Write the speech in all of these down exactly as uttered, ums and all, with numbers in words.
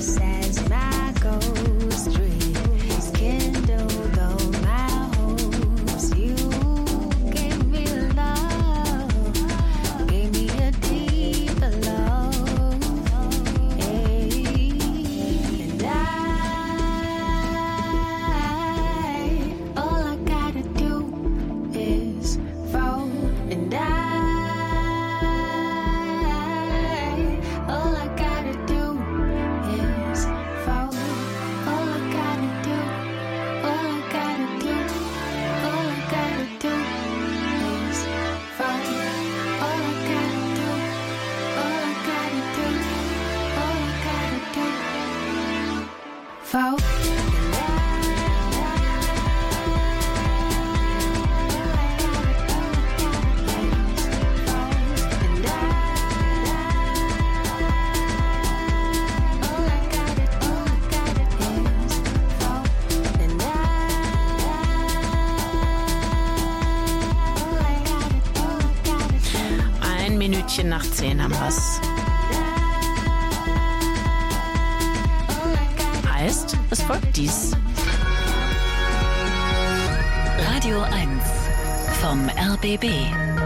Minütchen nach zehn haben wir's. Heißt, es folgt dies. Radio eins vom R B B.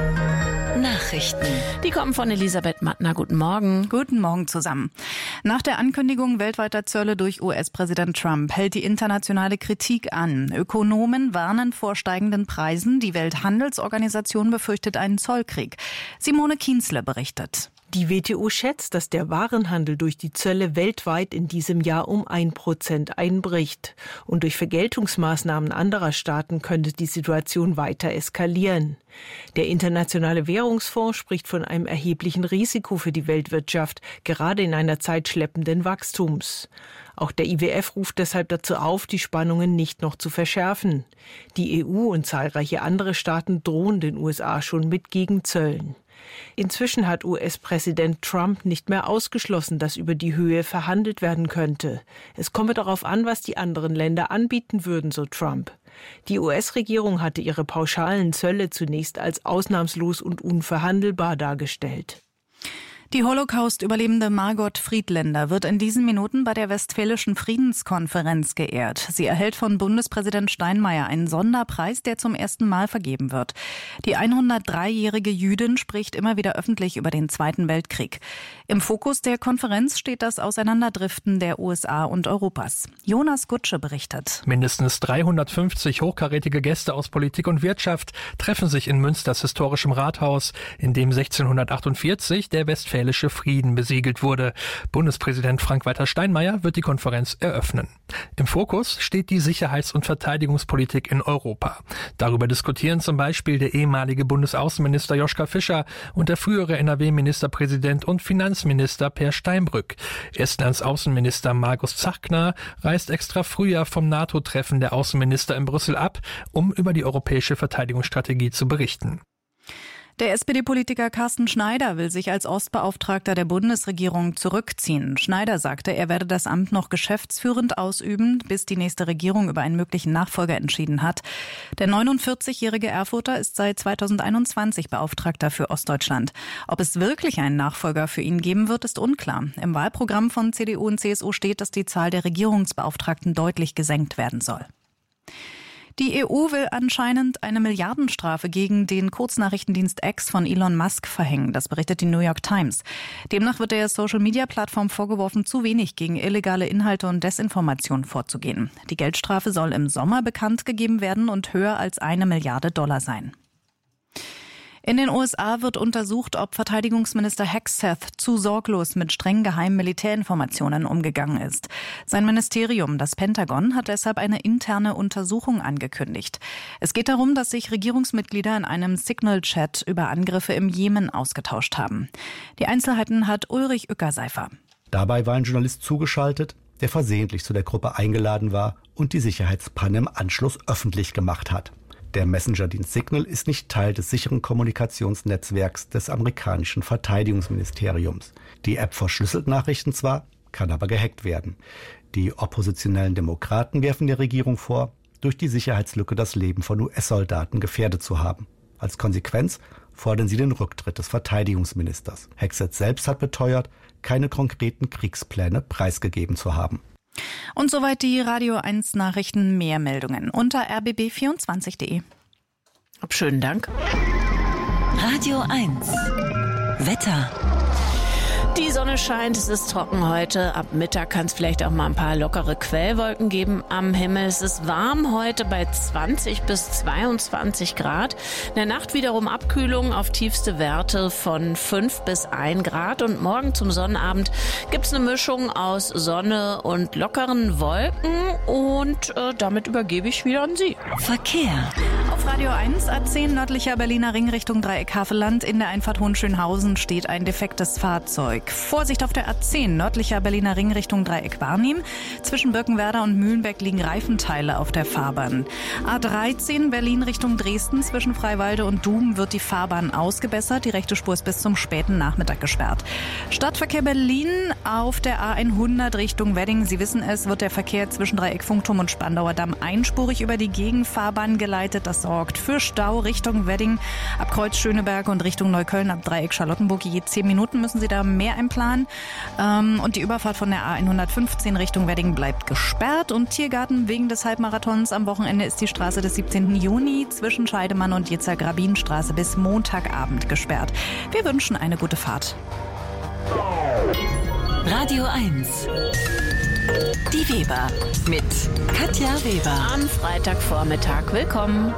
Nachrichten. Die kommen von Elisabeth Mattner. Guten Morgen. Guten Morgen zusammen. Nach der Ankündigung weltweiter Zölle durch U S-Präsident Trump hält die internationale Kritik an. Ökonomen warnen vor steigenden Preisen. Die Welthandelsorganisation befürchtet einen Zollkrieg. Simone Kienzle berichtet. Die W T O schätzt, dass der Warenhandel durch die Zölle weltweit in diesem Jahr um ein Prozent einbricht. Und durch Vergeltungsmaßnahmen anderer Staaten könnte die Situation weiter eskalieren. Der Internationale Währungsfonds spricht von einem erheblichen Risiko für die Weltwirtschaft, gerade in einer Zeit schleppenden Wachstums. Auch der I W F ruft deshalb dazu auf, die Spannungen nicht noch zu verschärfen. Die E U und zahlreiche andere Staaten drohen den U S A schon mit Gegenzöllen. Inzwischen hat U S-Präsident Trump nicht mehr ausgeschlossen, dass über die Höhe verhandelt werden könnte. Es komme darauf an, was die anderen Länder anbieten würden, so Trump. Die U S-Regierung hatte ihre pauschalen Zölle zunächst als ausnahmslos und unverhandelbar dargestellt. Die Holocaust-Überlebende Margot Friedländer wird in diesen Minuten bei der Westfälischen Friedenskonferenz geehrt. Sie erhält von Bundespräsident Steinmeier einen Sonderpreis, der zum ersten Mal vergeben wird. Die hundertdreijährige Jüdin spricht immer wieder öffentlich über den Zweiten Weltkrieg. Im Fokus der Konferenz steht das Auseinanderdriften der U S A und Europas. Jonas Gutsche berichtet. Mindestens dreihundertfünfzig hochkarätige Gäste aus Politik und Wirtschaft treffen sich in Münsters historischem Rathaus, in dem sechzehnhundertachtundvierzig der Westfälische Frieden besiegelt wurde. Bundespräsident Frank-Walter Steinmeier wird die Konferenz eröffnen. Im Fokus steht die Sicherheits- und Verteidigungspolitik in Europa. Darüber diskutieren zum Beispiel der ehemalige Bundesaußenminister Joschka Fischer und der frühere N R W-Ministerpräsident und Finanzminister Per Steinbrück. Estlands Außenminister Margus Tsahkna reist extra früher vom NATO-Treffen der Außenminister in Brüssel ab, um über die europäische Verteidigungsstrategie zu berichten. Der S P D-Politiker Carsten Schneider will sich als Ostbeauftragter der Bundesregierung zurückziehen. Schneider sagte, er werde das Amt noch geschäftsführend ausüben, bis die nächste Regierung über einen möglichen Nachfolger entschieden hat. Der neunundvierzigjährige Erfurter ist seit zweitausendeinundzwanzig Beauftragter für Ostdeutschland. Ob es wirklich einen Nachfolger für ihn geben wird, ist unklar. Im Wahlprogramm von C D U und C S U steht, dass die Zahl der Regierungsbeauftragten deutlich gesenkt werden soll. Die E U will anscheinend eine Milliardenstrafe gegen den Kurznachrichtendienst X von Elon Musk verhängen. Das berichtet die New York Times. Demnach wird der Social-Media-Plattform vorgeworfen, zu wenig gegen illegale Inhalte und Desinformation vorzugehen. Die Geldstrafe soll im Sommer bekannt gegeben werden und höher als eine Milliarde Dollar sein. In den U S A wird untersucht, ob Verteidigungsminister Hegseth zu sorglos mit streng geheimen Militärinformationen umgegangen ist. Sein Ministerium, das Pentagon, hat deshalb eine interne Untersuchung angekündigt. Es geht darum, dass sich Regierungsmitglieder in einem Signal-Chat über Angriffe im Jemen ausgetauscht haben. Die Einzelheiten hat Ulrich Ueckerseifer. Dabei war ein Journalist zugeschaltet, der versehentlich zu der Gruppe eingeladen war und die Sicherheitspanne im Anschluss öffentlich gemacht hat. Der Messenger-Dienst Signal ist nicht Teil des sicheren Kommunikationsnetzwerks des amerikanischen Verteidigungsministeriums. Die App verschlüsselt Nachrichten zwar, kann aber gehackt werden. Die oppositionellen Demokraten werfen der Regierung vor, durch die Sicherheitslücke das Leben von U S-Soldaten gefährdet zu haben. Als Konsequenz fordern sie den Rücktritt des Verteidigungsministers. Hegseth selbst hat beteuert, keine konkreten Kriegspläne preisgegeben zu haben. Und soweit die Radio eins Nachrichten. Mehr Meldungen unter r b b vierundzwanzig punkt d e. Schönen Dank. Radio eins Wetter. Die Sonne scheint, es ist trocken heute. Ab Mittag kann es vielleicht auch mal ein paar lockere Quellwolken geben am Himmel. Es ist warm heute bei zwanzig bis zweiundzwanzig Grad. In der Nacht wiederum Abkühlung auf tiefste Werte von fünf bis ein Grad. Und morgen zum Sonnabend gibt es eine Mischung aus Sonne und lockeren Wolken. Und äh, damit übergebe ich wieder an Sie. Verkehr. Auf Radio eins A zehn nördlicher Berliner Ring Richtung Dreieck Havelland. In der Einfahrt Hohenschönhausen steht ein defektes Fahrzeug. Vorsicht auf der A zehn nördlicher Berliner Ring Richtung Dreieck Barnim. Zwischen Birkenwerder und Mühlenbeck liegen Reifenteile auf der Fahrbahn. A dreizehn Berlin Richtung Dresden. Zwischen Freiwalde und Dum wird die Fahrbahn ausgebessert. Die rechte Spur ist bis zum späten Nachmittag gesperrt. Stadtverkehr Berlin auf der A hundert Richtung Wedding. Sie wissen es, wird der Verkehr zwischen Dreieck Funkturm und Spandauer Damm einspurig über die Gegenfahrbahn geleitet. Das sorgt für Stau Richtung Wedding. Ab Kreuz Schöneberg und Richtung Neukölln ab Dreieck Charlottenburg. Je zehn Minuten müssen Sie da mehr einplanen. Ähm, und die Überfahrt von der A hundertfünfzehn Richtung Wedding bleibt gesperrt. Und Tiergarten wegen des Halbmarathons am Wochenende ist die Straße des siebzehnten Juni zwischen Scheidemann und Jitzer-Grabin-Straße bis Montagabend gesperrt. Wir wünschen eine gute Fahrt. Radio eins. Die Weber mit Katja Weber. Am Freitagvormittag. Willkommen.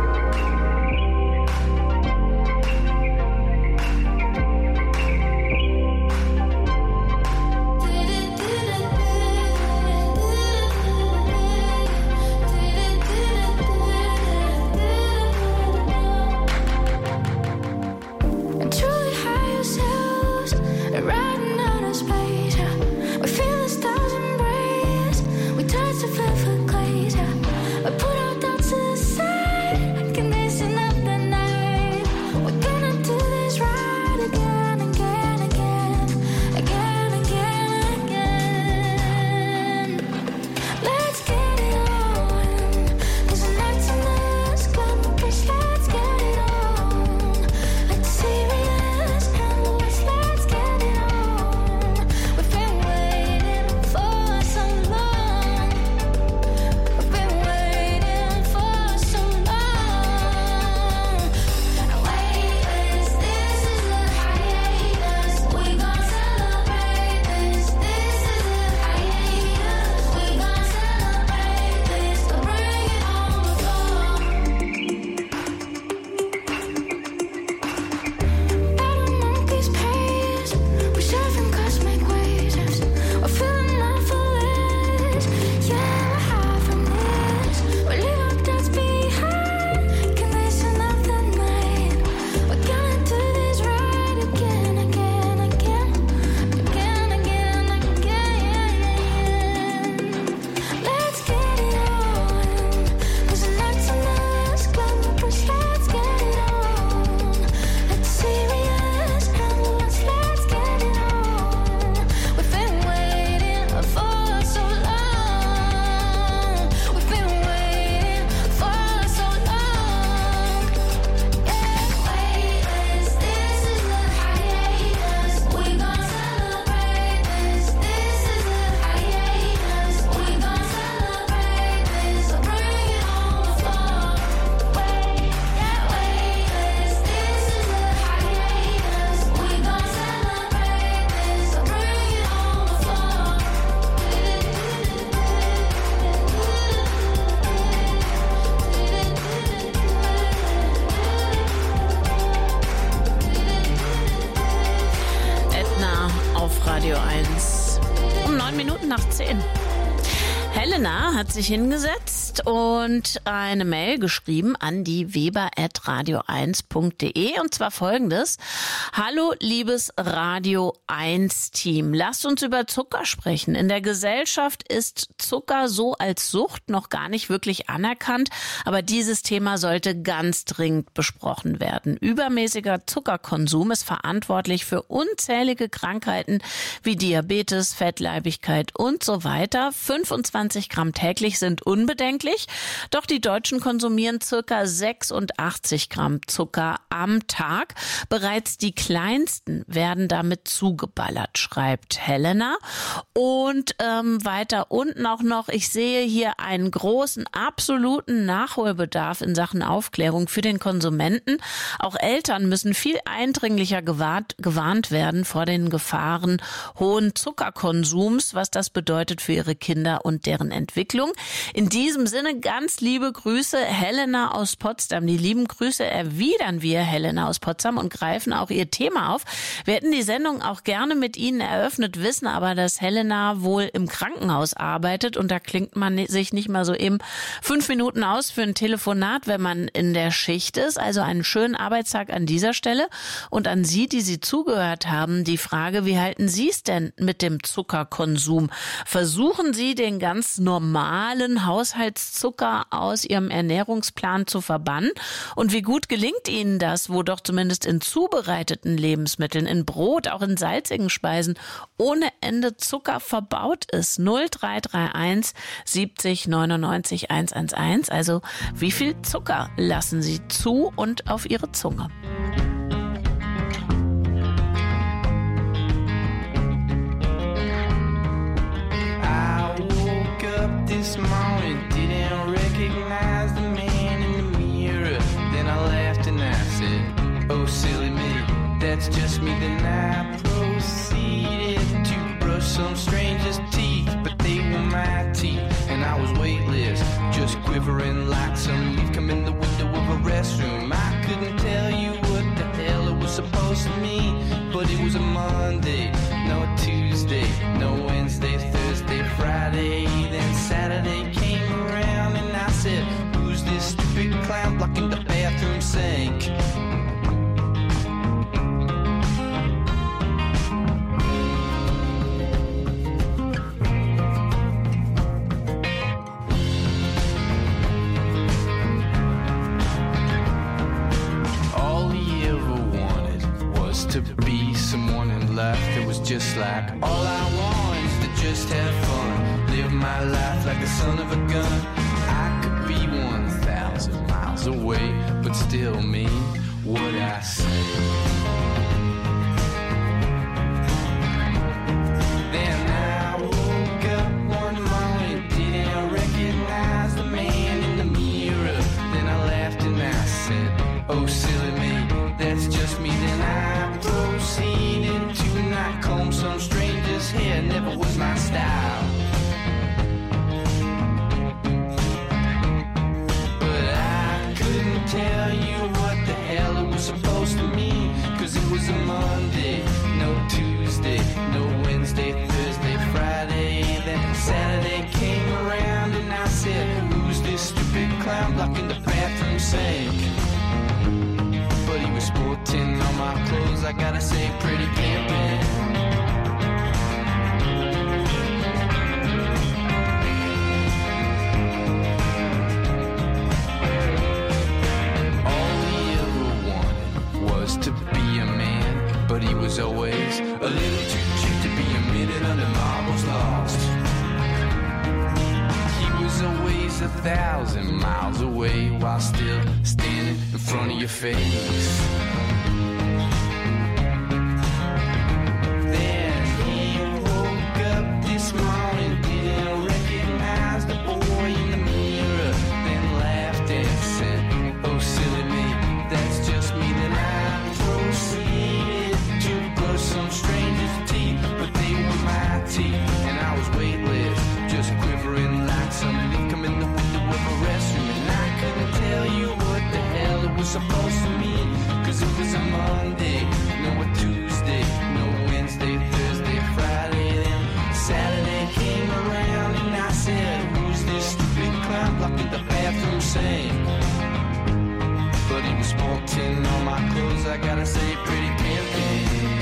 Helena hat sich hingesetzt und eine Mail geschrieben an die weber at radio eins punkt de und zwar folgendes. Hallo liebes Radio eins Team, lasst uns über Zucker sprechen. In der Gesellschaft ist Zucker so als Sucht noch gar nicht wirklich anerkannt, aber dieses Thema sollte ganz dringend besprochen werden. Übermäßiger Zuckerkonsum ist verantwortlich für unzählige Krankheiten wie Diabetes, Fettleibigkeit und so weiter. fünfundzwanzig vierundzwanzig Gramm täglich sind unbedenklich, doch die Deutschen konsumieren circa sechsundachtzig Gramm Zucker am Tag. Bereits die Kleinsten werden damit zugeballert, schreibt Helena. Und ähm, weiter unten auch noch, ich sehe hier einen großen, absoluten Nachholbedarf in Sachen Aufklärung für den Konsumenten. Auch Eltern müssen viel eindringlicher gewarnt, gewarnt werden vor den Gefahren hohen Zuckerkonsums, was das bedeutet für ihre Kinder und deren Entwicklung. In diesem Sinne ganz liebe Grüße, Helena aus Potsdam. Die lieben Grüße erwidern wir, Helena aus Potsdam, und greifen auch ihr Thema auf. Wir hätten die Sendung auch gerne mit Ihnen eröffnet, wissen aber, dass Helena wohl im Krankenhaus arbeitet und da klingt man sich nicht mal so eben fünf Minuten aus für ein Telefonat, wenn man in der Schicht ist. Also einen schönen Arbeitstag an dieser Stelle. Und an Sie, die Sie zugehört haben, die Frage, wie halten Sie es denn mit dem Zuckerkonsum? Versuchen Sie, den ganz normalen Haushaltszucker aus Ihrem Ernährungsplan zu verbannen? Und wie gut gelingt Ihnen das, wo doch zumindest in zubereiteten Lebensmitteln, in Brot, auch in salzigen Speisen ohne Ende Zucker verbaut ist? null drei drei eins siebzig neunundneunzig hundertelf. Also wie viel Zucker lassen Sie zu und auf Ihre Zunge? This morning didn't recognize the man in the mirror. Then I laughed and I said, oh silly me, that's just me. Then I proceeded to brush some stranger's teeth, but they were my teeth, and I was weightless, just quivering like some leaf come in the window of a restroom. I couldn't tell you what the hell it was supposed to mean, but it was a Monday, no Tuesday, no Wednesday, Thursday, Friday. Then Saturday came around and I said, who's this stupid clown blocking the bathroom sink? All he ever wanted was to be someone in life that was just like all I want is to just have fun, live my life like the son of a gun. I could be one thousand miles away, but still mean what I say. Then I woke up one morning, didn't recognize the man in the mirror. Then I laughed and I said, oh silly me, that's just me. Then I proceeded to not comb some stranger's hair, never was my style. Tell you what the hell it was supposed to mean, cause it was a Monday, no Tuesday, no Wednesday, Thursday, Friday. Then Saturday came around and I said, who's this stupid clown blocking the bathroom sink? But he was sporting all my clothes, I gotta say, pretty pimpin'. To be a man, but he was always a little too cheap to be a minute under marbles lost. He was always a thousand miles away while still standing in front of your face. Then he woke up this morning, didn't recognize the boy in the mirror, then laughed and said, oh silly me, that's just me. Then I proceeded to brush some stranger's teeth, but they were my teeth, and I was weightless, just quivering like some leaf come in the window of a restroom. And I couldn't tell you what the hell it was supposed to mean, cause it was a Monday, no a Tuesday, no Wednesday, Thursday, Friday. Then Saturday came around and I said, who's this stupid clown blocking the bathroom sink? But he was sporting all my clothes, I gotta say, pretty pimpin'.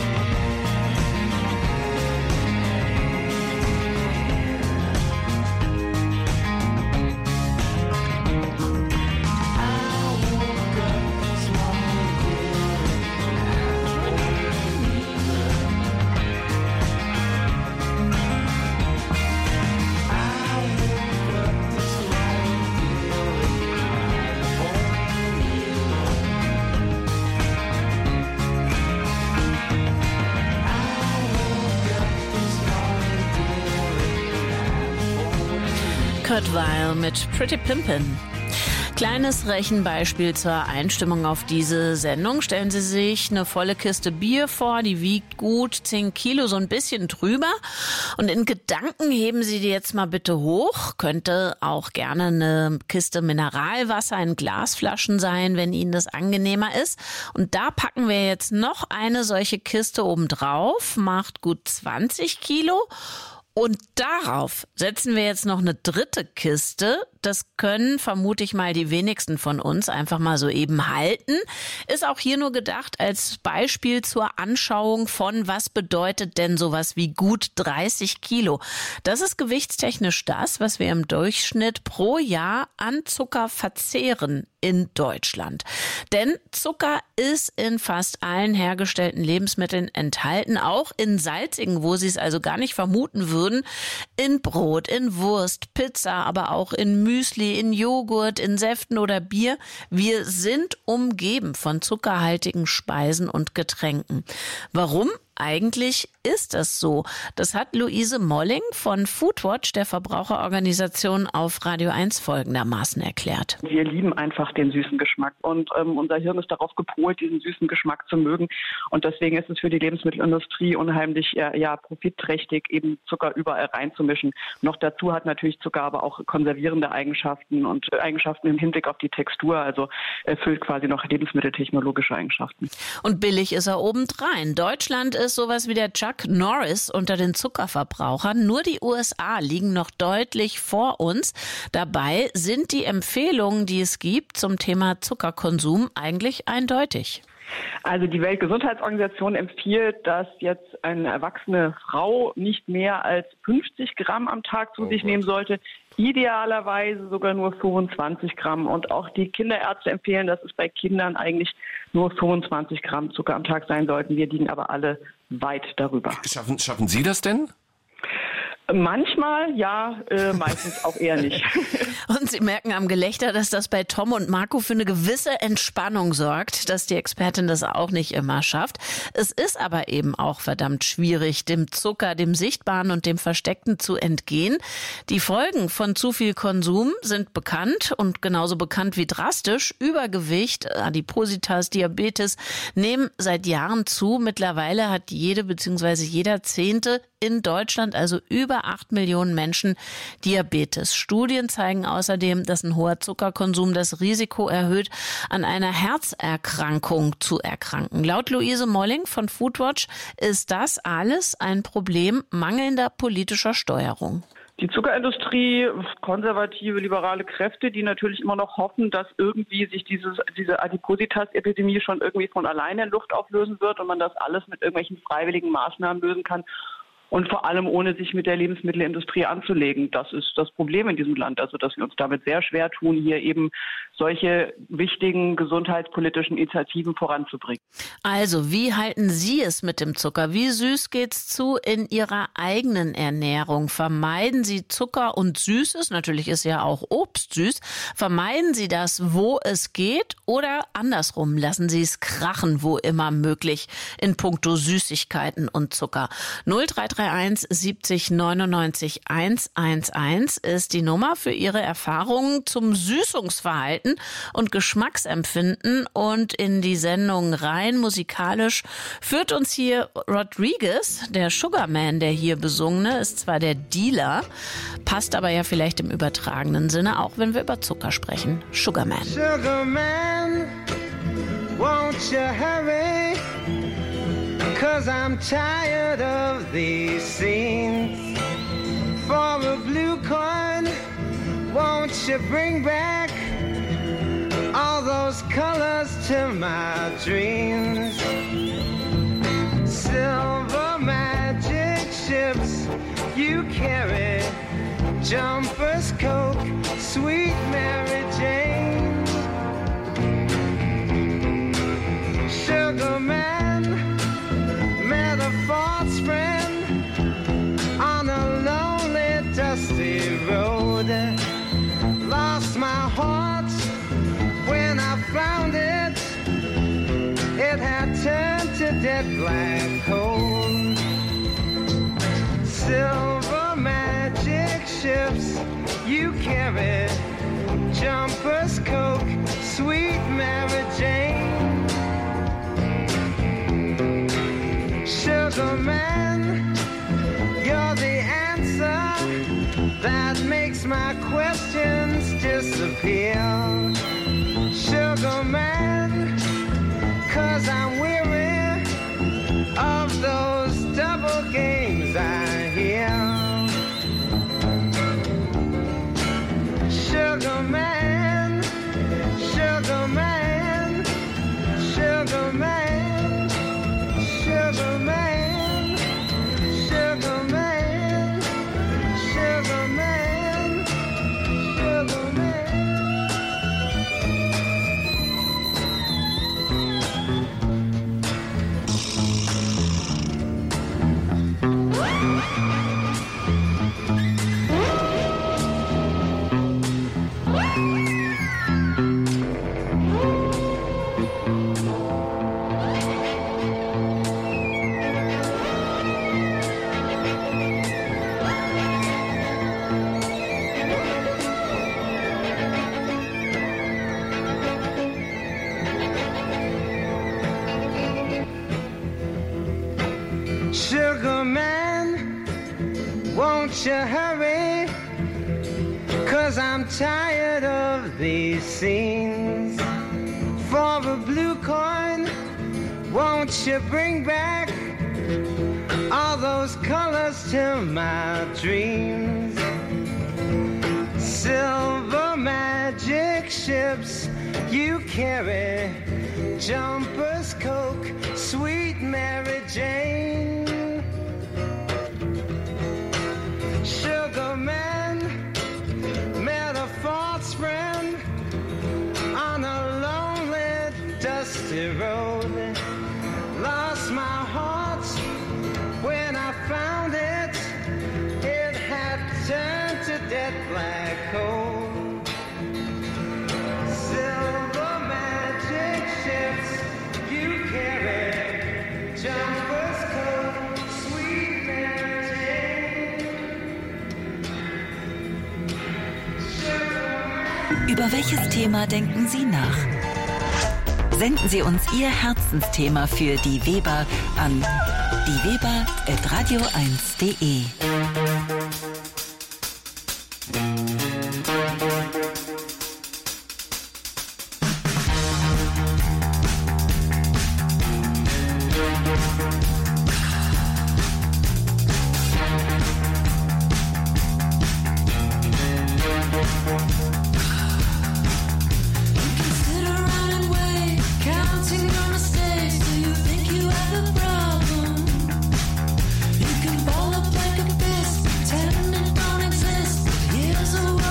I woke Kurt Weill mit Pretty Pimpin'. Kleines Rechenbeispiel zur Einstimmung auf diese Sendung. Stellen Sie sich eine volle Kiste Bier vor, die wiegt gut zehn Kilo, so ein bisschen drüber. Und in Gedanken heben Sie die jetzt mal bitte hoch. Könnte auch gerne eine Kiste Mineralwasser in Glasflaschen sein, wenn Ihnen das angenehmer ist. Und da packen wir jetzt noch eine solche Kiste oben drauf, macht gut zwanzig Kilo. Und darauf setzen wir jetzt noch eine dritte Kiste. Das können, vermute ich mal, die wenigsten von uns einfach mal so eben halten. Ist auch hier nur gedacht als Beispiel zur Anschauung von, was bedeutet denn sowas wie gut dreißig Kilo. Das ist gewichtstechnisch das, was wir im Durchschnitt pro Jahr an Zucker verzehren in Deutschland. Denn Zucker ist in fast allen hergestellten Lebensmitteln enthalten, auch in salzigen, wo Sie es also gar nicht vermuten würden, in Brot, in Wurst, Pizza, aber auch in Müsli, in Joghurt, in Säften oder Bier. Wir sind umgeben von zuckerhaltigen Speisen und Getränken. Warum? Eigentlich ist das so. Das hat Luise Molling von Foodwatch, der Verbraucherorganisation, auf Radio eins folgendermaßen erklärt. Wir lieben einfach den süßen Geschmack und ähm, unser Hirn ist darauf gepolt, diesen süßen Geschmack zu mögen. Und deswegen ist es für die Lebensmittelindustrie unheimlich äh, ja, profitträchtig, eben Zucker überall reinzumischen. Noch dazu hat natürlich Zucker aber auch konservierende Eigenschaften und äh, Eigenschaften im Hinblick auf die Textur, also erfüllt quasi noch lebensmitteltechnologische Eigenschaften. Und billig ist er obendrein. Deutschland ist sowas wie der Chuck Norris unter den Zuckerverbrauchern. Nur die U S A liegen noch deutlich vor uns. Dabei sind die Empfehlungen, die es gibt zum Thema Zuckerkonsum, eigentlich eindeutig. Also die Weltgesundheitsorganisation empfiehlt, dass jetzt eine erwachsene Frau nicht mehr als fünfzig Gramm am Tag zu sich nehmen sollte. Idealerweise sogar nur fünfundzwanzig Gramm. Und auch die Kinderärzte empfehlen, dass es bei Kindern eigentlich nur fünfundzwanzig Gramm Zucker am Tag sein sollten. Wir liegen aber alle weit darüber. Schaffen, schaffen Sie das denn? Manchmal, ja, äh, meistens auch eher nicht. Und Sie merken am Gelächter, dass das bei Tom und Marco für eine gewisse Entspannung sorgt, dass die Expertin das auch nicht immer schafft. Es ist aber eben auch verdammt schwierig, dem Zucker, dem Sichtbaren und dem Versteckten zu entgehen. Die Folgen von zu viel Konsum sind bekannt und genauso bekannt wie drastisch. Übergewicht, Adipositas, Diabetes nehmen seit Jahren zu. Mittlerweile hat jede bzw. jeder Zehnte in Deutschland, also über acht Millionen Menschen, Diabetes. Studien zeigen außerdem, dass ein hoher Zuckerkonsum das Risiko erhöht, an einer Herzerkrankung zu erkranken. Laut Luise Molling von Foodwatch ist das alles ein Problem mangelnder politischer Steuerung. Die Zuckerindustrie, konservative, liberale Kräfte, die natürlich immer noch hoffen, dass irgendwie sich dieses, diese Adipositas-Epidemie schon irgendwie von alleine in Luft auflösen wird und man das alles mit irgendwelchen freiwilligen Maßnahmen lösen kann. Und vor allem ohne sich mit der Lebensmittelindustrie anzulegen. Das ist das Problem in diesem Land. Also dass wir uns damit sehr schwer tun, hier eben solche wichtigen gesundheitspolitischen Initiativen voranzubringen. Also, wie halten Sie es mit dem Zucker? Wie süß geht's zu in Ihrer eigenen Ernährung? Vermeiden Sie Zucker und Süßes? Natürlich ist ja auch Obst süß. Vermeiden Sie das, wo es geht? Oder andersrum, lassen Sie es krachen, wo immer möglich, in puncto Süßigkeiten und Zucker? null drei drei eins siebzig neunundneunzig hundertelf ist die Nummer für Ihre Erfahrungen zum Süßungsverhalten und Geschmacksempfinden. Und in die Sendung rein musikalisch führt uns hier Rodriguez, der Sugarman, der hier besungene, ist zwar der Dealer, passt aber ja vielleicht im übertragenen Sinne, auch wenn wir über Zucker sprechen. Sugarman. Sugarman, won't you hurry? 'Cause I'm tired of these scenes. For a blue coin, won't you bring back all those colors to my dreams? Silver magic ships you carry, jumpers, Coke, sweet Mary Jane. Sugarman, met a false friend on a lonely, dusty road. Lost my heart when I found it. It had turned to dead black coal. Silver magic ships you carry, jumpers, Coke, sweet Mary Jane. Sugar man, you're the answer that makes my questions disappear. Sugar man, 'cause I'm weary of those double games I hear. Sugar man, sugar man, sugar man, sugar man, sugar man, sugar man, sugar man. Sugar man, won't you hurry? 'Cause I'm tired of these scenes. For a blue coin, won't you bring back all those colors to my dreams? Silver magic ships you carry, jumpers, Coke, sweet Mary Jane. Sugar man, met a false friend on a lonely, dusty road. Lost my heart when I found it. It had turned to dead black coal. Silver magic ships you carry, jumpers, Coke, sweet Mary Jane. Über welches Thema denken Sie nach? Senden Sie uns Ihr Herzensthema für die Weber an dieweber at radio eins punkt de. Counting your mistakes, do you think you have a problem? You can ball up like a fist, pretend it don't exist. But here's a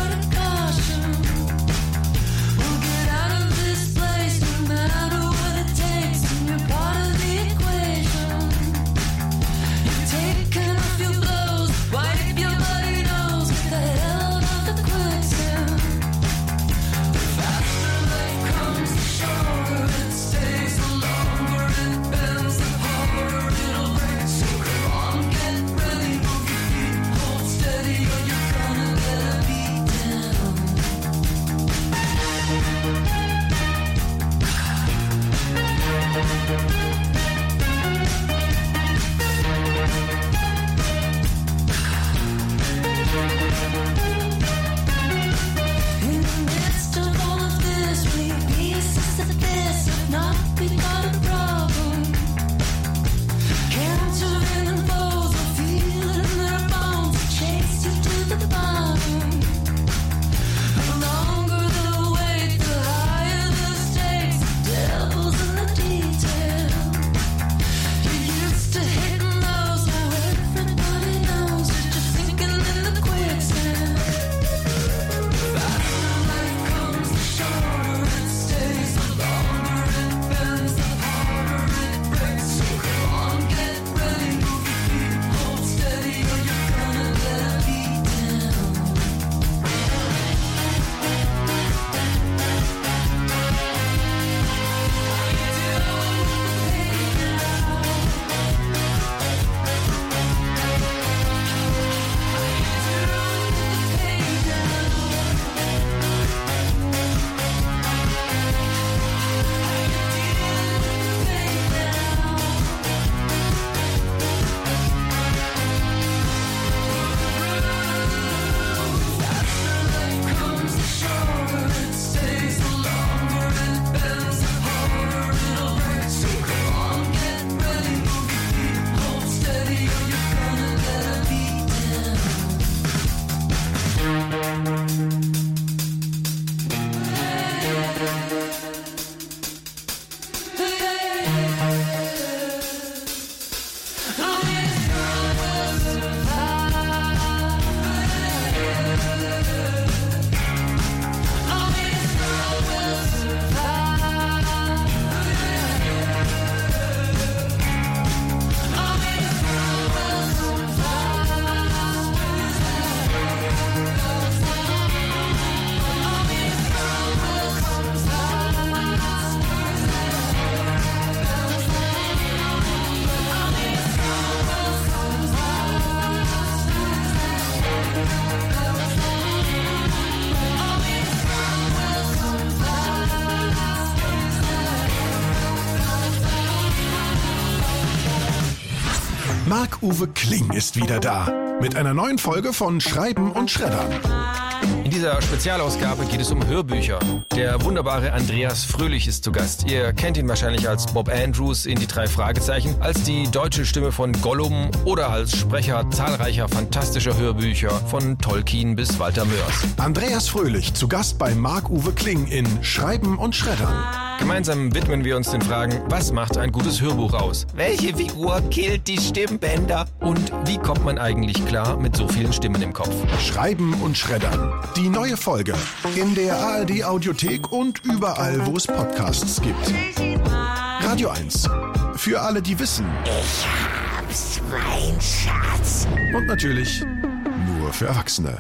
Marc-Uwe Kling ist wieder da mit einer neuen Folge von Schreiben und Schreddern. In dieser Spezialausgabe geht es um Hörbücher. Der wunderbare Andreas Fröhlich ist zu Gast. Ihr kennt ihn wahrscheinlich als Bob Andrews in Die drei Fragezeichen, als die deutsche Stimme von Gollum oder als Sprecher zahlreicher fantastischer Hörbücher von Tolkien bis Walter Mörs. Andreas Fröhlich zu Gast bei Marc-Uwe Kling in Schreiben und Schreddern. Gemeinsam widmen wir uns den Fragen, was macht ein gutes Hörbuch aus? Welche Figur killt die Stimmbänder? Und wie kommt man eigentlich klar mit so vielen Stimmen im Kopf? Schreiben und Schreddern. Die neue Folge in der A R D Audiothek und überall, wo es Podcasts gibt. Radio eins. Für alle, die wissen. Ich hab's, mein Schatz. Und natürlich nur für Erwachsene.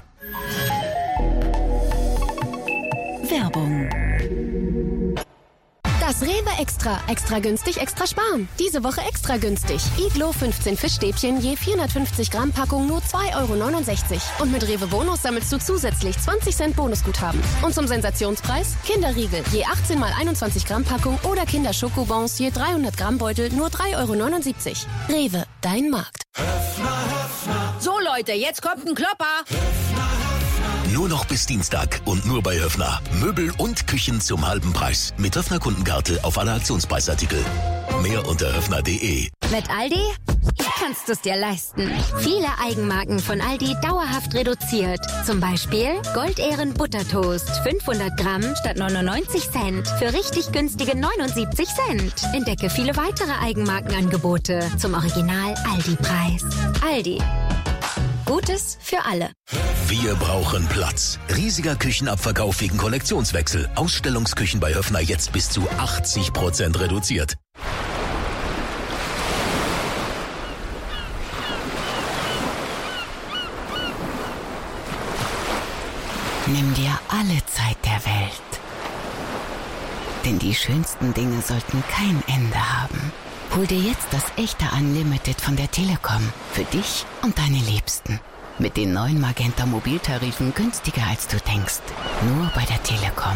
Werbung. Das Rewe Extra. Extra günstig, extra sparen. Diese Woche extra günstig. Iglo fünfzehn Fischstäbchen je vierhundertfünfzig Gramm Packung nur zwei Euro neunundsechzig. Und mit Rewe Bonus sammelst du zusätzlich zwanzig Cent Bonusguthaben. Und zum Sensationspreis Kinderriegel je achtzehn mal einundzwanzig Gramm Packung oder Kinderschokobons je dreihundert Gramm Beutel nur drei Euro neunundsiebzig. Rewe, dein Markt. So Leute, jetzt kommt ein Klopper. Nur noch bis Dienstag und nur bei Höffner. Möbel und Küchen zum halben Preis. Mit Höffner Kundenkarte auf alle Aktionspreisartikel. Mehr unter höffner punkt de. Mit Aldi? Hier kannst du es dir leisten. Viele Eigenmarken von Aldi dauerhaft reduziert. Zum Beispiel Goldehren Buttertoast. fünfhundert Gramm statt neunundneunzig Cent. Für richtig günstige neunundsiebzig Cent. Entdecke viele weitere Eigenmarkenangebote zum Original Aldi-Preis. Aldi. Gutes für alle. Wir brauchen Platz. Riesiger Küchenabverkauf wegen Kollektionswechsel. Ausstellungsküchen bei Höffner jetzt bis zu achtzig Prozent reduziert. Nimm dir alle Zeit der Welt. Denn die schönsten Dinge sollten kein Ende haben. Hol dir jetzt das echte Unlimited von der Telekom. Für dich und deine Liebsten. Mit den neuen Magenta Mobiltarifen günstiger als du denkst. Nur bei der Telekom.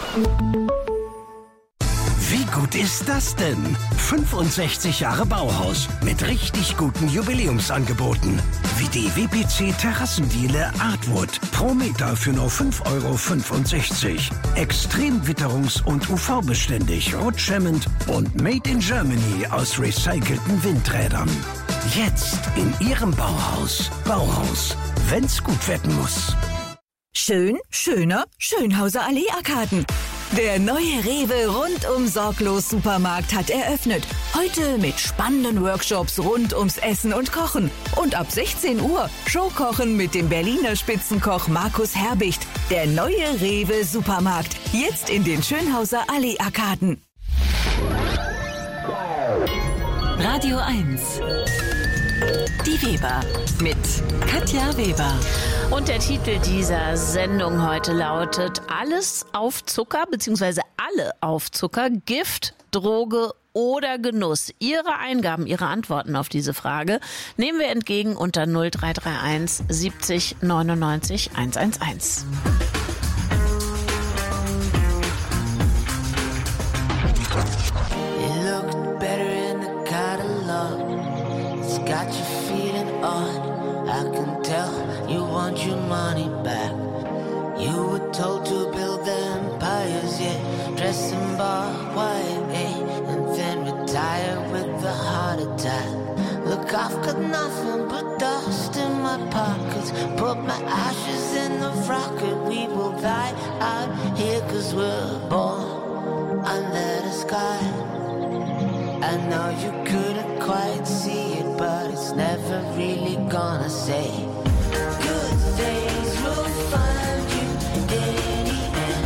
Wie gut ist das denn? fünfundsechzig Jahre Bauhaus mit richtig guten Jubiläumsangeboten. Wie die W P C Terrassendiele Artwood. Pro Meter für nur fünf Euro fünfundsechzig. Extrem witterungs- und U V-beständig, rutschhemmend und made in Germany aus recycelten Windrädern. Jetzt in Ihrem Bauhaus. Bauhaus, wenn's gut werden muss. Schön, schöner, Schönhauser Allee-Arkaden. Der neue Rewe rundum sorglos Supermarkt hat eröffnet. Heute mit spannenden Workshops rund ums Essen und Kochen. Und ab sechzehn Uhr Showkochen mit dem Berliner Spitzenkoch Markus Herbicht. Der neue Rewe Supermarkt. Jetzt in den Schönhauser Allee-Arkaden. Radio eins. Die Weber mit Katja Weber. Und der Titel dieser Sendung heute lautet Alles auf Zucker, beziehungsweise alle auf Zucker, Gift, Droge oder Genuss. Ihre Eingaben, Ihre Antworten auf diese Frage nehmen wir entgegen unter null drei drei eins siebzig neunundneunzig hundertelf. You looked better in the catalog. It's got you feeling odd. I can tell you want your money back. You were told to build empires, yeah, dress in barbed wire, eh, and then retire with a heart attack. Look, I've got nothing but dust in my pockets. Put my ashes in the rocket. We will die out here 'cause we're born under the sky. I know you couldn't quite see it, but it's never really gonna say. Good things will find you in the end.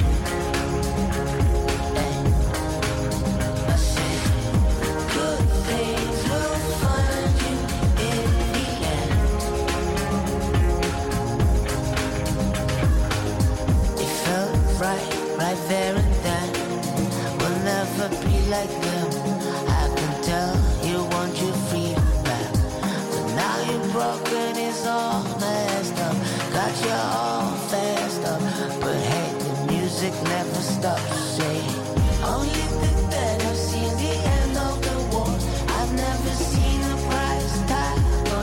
And I say, good things will find you in the end. It felt right, right there and then. We'll never be like them. I can tell you want your freedom back, but now you're broken, it's all messed up. Got you all fast up, but hey, the music never stops. Say, only think that I've seen the end of the war. I've never seen a price tag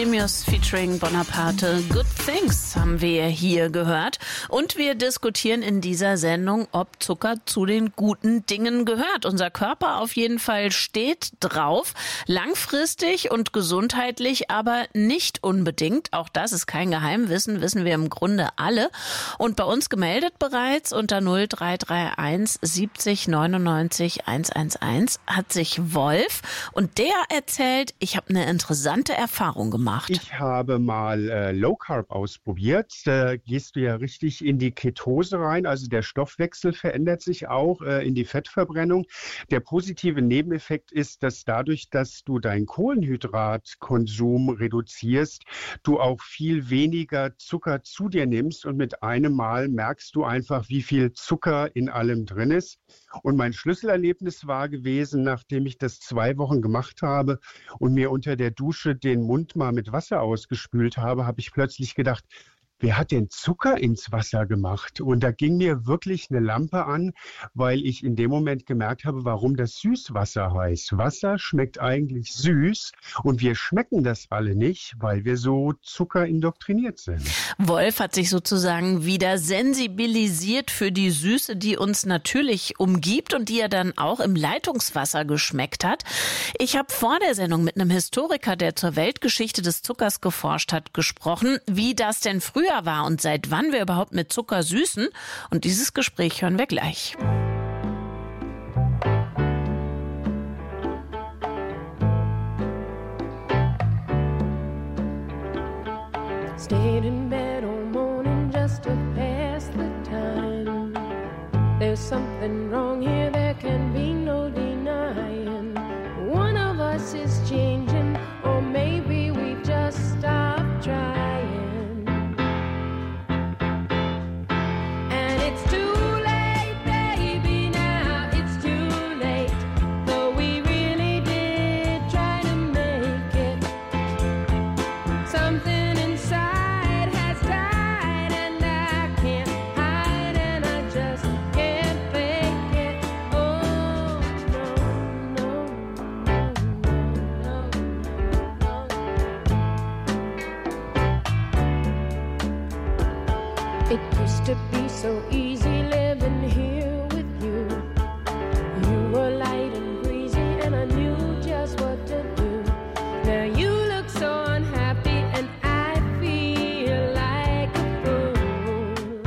Demius featuring Bonaparte. Good Things haben wir hier gehört. Und wir diskutieren in dieser Sendung, ob Zucker zu den guten Dingen gehört. Unser Körper auf jeden Fall steht drauf. Langfristig und gesundheitlich aber nicht unbedingt. Auch das ist kein Geheimwissen, wissen wir im Grunde alle. Und bei uns gemeldet bereits unter null drei drei eins siebzig neunundneunzig hundertelf hat sich Wolf. Und der erzählt, ich habe eine interessante Erfahrung gemacht. Ich habe mal äh, Low Carb ausprobiert. Da gehst du ja richtig in die Ketose rein. Also der Stoffwechsel verändert sich auch äh, in die Fettverbrennung. Der positive Nebeneffekt ist, dass dadurch, dass du deinen Kohlenhydratkonsum reduzierst, du auch viel weniger Zucker zu dir nimmst. Und mit einem Mal merkst du einfach, wie viel Zucker in allem drin ist. Und mein Schlüsselerlebnis war gewesen, nachdem ich das zwei Wochen gemacht habe und mir unter der Dusche den Mund mal mit Wasser ausgespült habe, habe ich plötzlich gedacht, wer hat denn Zucker ins Wasser gemacht? Und da ging mir wirklich eine Lampe an, weil ich in dem Moment gemerkt habe, warum das Süßwasser heißt. Wasser schmeckt eigentlich süß und wir schmecken das alle nicht, weil wir so zuckerindoktriniert sind. Wolf hat sich sozusagen wieder sensibilisiert für die Süße, die uns natürlich umgibt und die er dann auch im Leitungswasser geschmeckt hat. Ich habe vor der Sendung mit einem Historiker, der zur Weltgeschichte des Zuckers geforscht hat, gesprochen, wie das denn früher war und seit wann wir überhaupt mit Zucker süßen. Und dieses Gespräch hören wir gleich. Stayed in bed all morning just to pass the time. There's something wrong here, there can be no denying. One of us is changing, or maybe we've just stopped trying. It used to be so easy living here with you. You were light and breezy and I knew just what to do. Now you look so unhappy and I feel like a fool.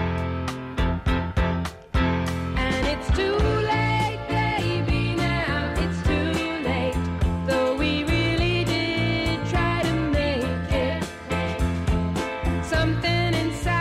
And it's too late, baby, now it's too late. Though we really did try to make it. Something inside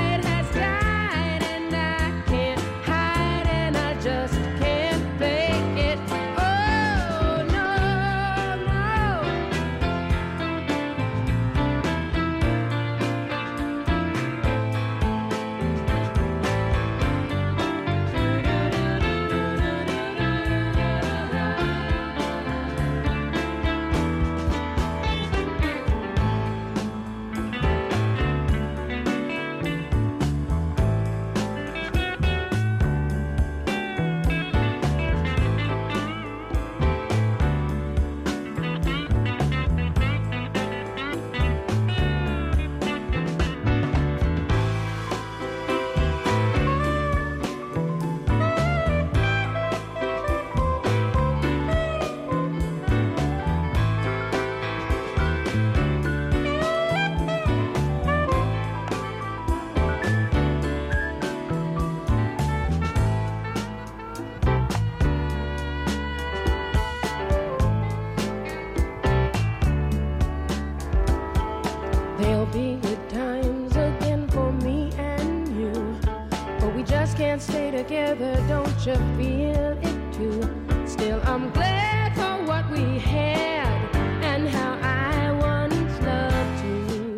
there'll be good times again for me and you. But we just can't stay together, don't you feel it too? Still, I'm glad for what we had and how I once loved you.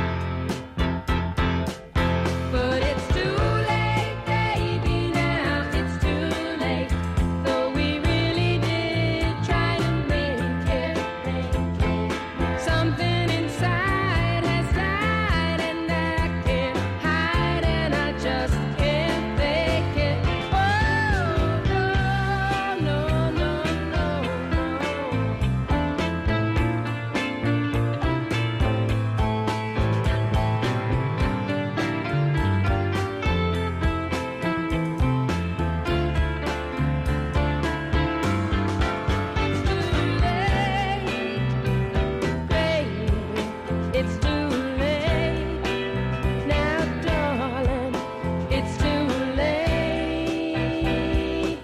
But it's too late, baby, now it's too late. Though we really did try to make it, make it. Something inside just can't fake it. Oh, no, no, no, no, no. It's too late now, darling. It's too late.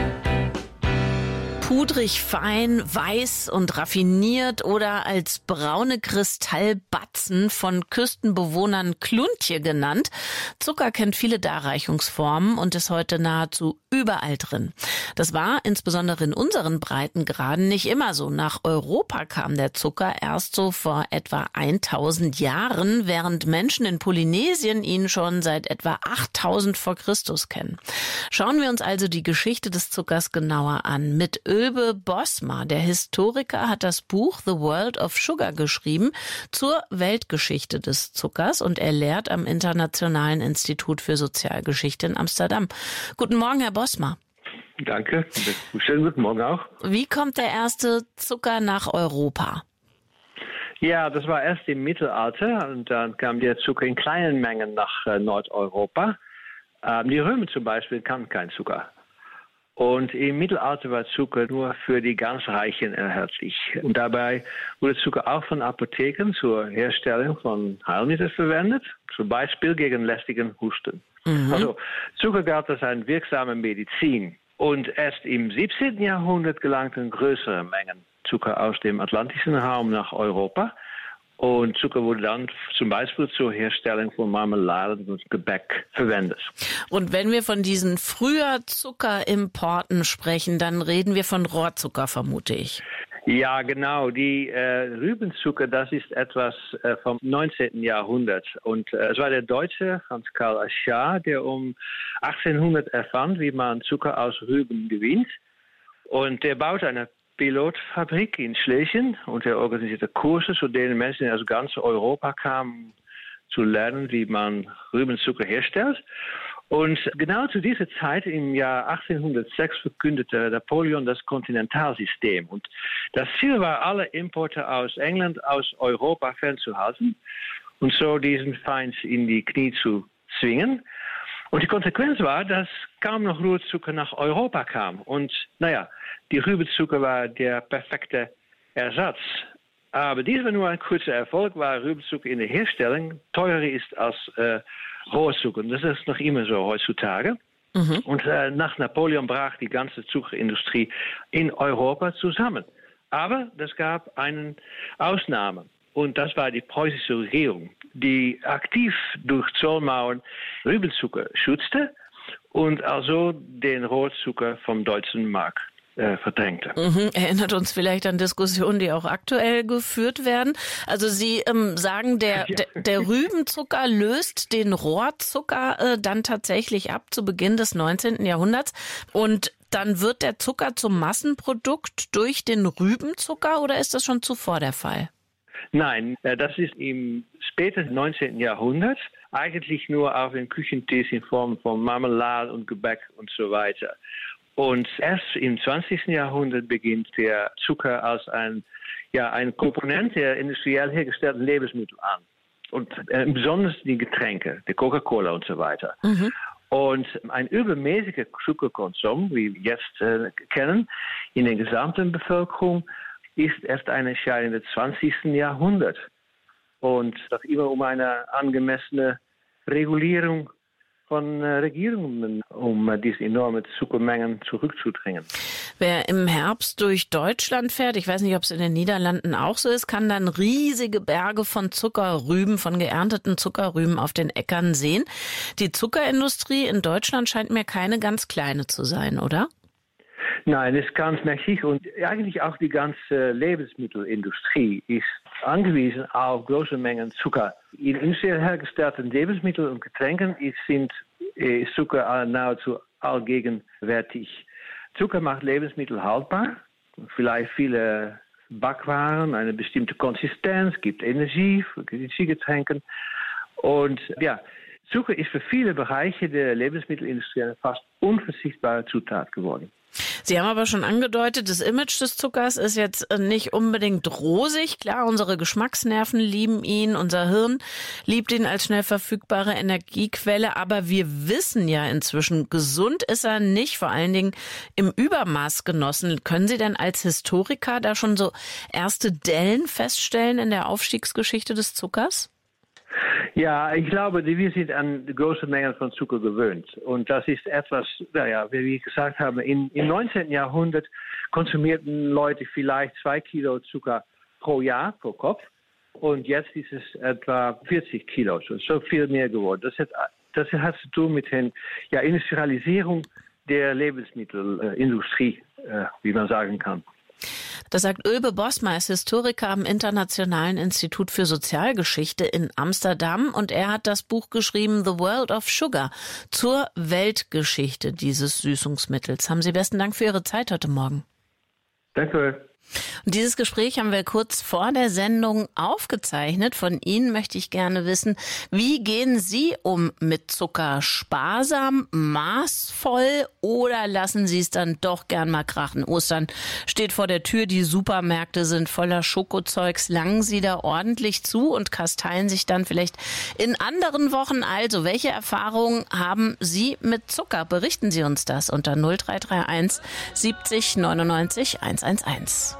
Pudrig, fein, weiß und raffiniert oder als braune Kristallbatzen von Küstenbewohnern Kluntje genannt. Zucker kennt viele Darreichungsformen und ist heute nahezu überall drin. Das war insbesondere in unseren Breitengraden nicht immer so. Nach Europa kam der Zucker erst so vor etwa tausend Jahren, während Menschen in Polynesien ihn schon seit etwa achttausend vor Christus kennen. Schauen wir uns also die Geschichte des Zuckers genauer an. Mit Öbe Bosma, der Historiker, hat das Buch The World of Sugar geschrieben zur Weltgeschichte des Zuckers und er lehrt am Internationalen Institut für Sozialgeschichte in Amsterdam. Guten Morgen, Herr Bosma. Danke. Schönen guten Morgen auch. Wie kommt der erste Zucker nach Europa? Ja, das war erst im Mittelalter und dann kam der Zucker in kleinen Mengen nach äh, Nordeuropa. Ähm, die Römer zum Beispiel kannten keinen Zucker. Und im Mittelalter war Zucker nur für die ganz Reichen erhältlich. Und dabei wurde Zucker auch von Apotheken zur Herstellung von Heilmitteln verwendet, zum Beispiel gegen lästigen Husten. Mhm. Also Zucker galt als eine wirksame Medizin. Und erst im siebzehnten Jahrhundert gelangten größere Mengen Zucker aus dem atlantischen Raum nach Europa. Und Zucker wurde dann zum Beispiel zur Herstellung von Marmeladen und Gebäck verwendet. Und wenn wir von diesen früher Zuckerimporten sprechen, dann reden wir von Rohrzucker, vermute ich. Ja, genau. Die äh, Rübenzucker, das ist etwas äh, vom neunzehnten Jahrhundert. Und äh, es war der Deutsche Franz Karl Aschar, der um achtzehnhundert erfand, wie man Zucker aus Rüben gewinnt. Und der baute eine Pilotfabrik in Schlesien und er organisierte Kurse, zu denen Menschen aus ganz Europa kamen, zu lernen, wie man Rübenzucker herstellt. Und genau zu dieser Zeit, im Jahr achtzehnhundertsechs, verkündete Napoleon das Kontinentalsystem. Und das Ziel war, alle Importe aus England, aus Europa fernzuhalten und so diesen Feind in die Knie zu zwingen. Und die Konsequenz war, dass kaum noch Rohrzucker nach Europa kam. Und naja, die Rübenzucker war der perfekte Ersatz. Aber dies war nur ein kurzer Erfolg, weil Rübenzucker in der Herstellung teurer ist als äh, Rohrzucker. Und das ist noch immer so heutzutage. Mhm. Und äh, nach Napoleon brach die ganze Zuckerindustrie in Europa zusammen. Aber es gab eine Ausnahme. Und das war die preußische Regierung, die aktiv durch Zollmauern Rübenzucker schützte und also den Rohrzucker vom deutschen Markt äh, verdrängte. Mhm, erinnert uns vielleicht an Diskussionen, die auch aktuell geführt werden. Also Sie ähm, sagen, der, ja. der, der Rübenzucker löst den Rohrzucker äh, dann tatsächlich ab zu Beginn des neunzehnten Jahrhunderts und dann wird der Zucker zum Massenprodukt durch den Rübenzucker oder ist das schon zuvor der Fall? Nein, das ist im späten neunzehnten Jahrhundert eigentlich nur auf den Küchentisch in Form von Marmelade und Gebäck und so weiter. Und erst im zwanzigsten Jahrhundert beginnt der Zucker als ein, ja, eine Komponente der industriell hergestellten Lebensmittel an. Und äh, besonders die Getränke, die Coca-Cola und so weiter. Mhm. Und ein übermäßiger Zuckerkonsum, wie wir jetzt äh, kennen, in der gesamten Bevölkerung, ist erst eine Entscheidung des zwanzigsten Jahrhunderts. Und das immer um eine angemessene Regulierung von äh, Regierungen, um äh, diese enormen Zuckermengen zurückzudrängen. Wer im Herbst durch Deutschland fährt, ich weiß nicht, ob es in den Niederlanden auch so ist, kann dann riesige Berge von Zuckerrüben, von geernteten Zuckerrüben auf den Äckern sehen. Die Zuckerindustrie in Deutschland scheint mir keine ganz kleine zu sein, oder? Nein, es ist ganz mächtig und eigentlich auch die ganze Lebensmittelindustrie ist angewiesen auf große Mengen Zucker. In industriell hergestellten Lebensmitteln und Getränken ist, sind, ist Zucker nahezu allgegenwärtig. Zucker macht Lebensmittel haltbar, vielleicht viele Backwaren, eine bestimmte Konsistenz, gibt Energie für Energiegetränke und ja, Zucker ist für viele Bereiche der Lebensmittelindustrie eine fast unverzichtbare Zutat geworden. Sie haben aber schon angedeutet, das Image des Zuckers ist jetzt nicht unbedingt rosig. Klar, unsere Geschmacksnerven lieben ihn, unser Hirn liebt ihn als schnell verfügbare Energiequelle. Aber wir wissen ja inzwischen, gesund ist er nicht, vor allen Dingen im Übermaß genossen. Können Sie denn als Historiker da schon so erste Dellen feststellen in der Aufstiegsgeschichte des Zuckers? Ja, ich glaube, wir sind an große Mengen von Zucker gewöhnt. Und das ist etwas, naja, wie wir gesagt haben, in, im neunzehnten Jahrhundert konsumierten Leute vielleicht zwei Kilo Zucker pro Jahr, pro Kopf. Und jetzt ist es etwa vierzig Kilo, so, so viel mehr geworden. Das hat, das hat zu tun mit der ja, Industrialisierung der Lebensmittelindustrie, äh, wie man sagen kann. Das sagt Ölbe Bosma, ist Historiker am Internationalen Institut für Sozialgeschichte in Amsterdam. Und er hat das Buch geschrieben, The World of Sugar, zur Weltgeschichte dieses Süßungsmittels. Haben Sie besten Dank für Ihre Zeit heute Morgen. Danke. Und dieses Gespräch haben wir kurz vor der Sendung aufgezeichnet. Von Ihnen möchte ich gerne wissen, wie gehen Sie um mit Zucker? Sparsam, maßvoll oder lassen Sie es dann doch gern mal krachen? Ostern steht vor der Tür, die Supermärkte sind voller Schokozeugs. Langen Sie da ordentlich zu und kasteien sich dann vielleicht in anderen Wochen? Also, welche Erfahrungen haben Sie mit Zucker? Berichten Sie uns das unter null drei drei eins siebzig neunundneunzig hundertelf.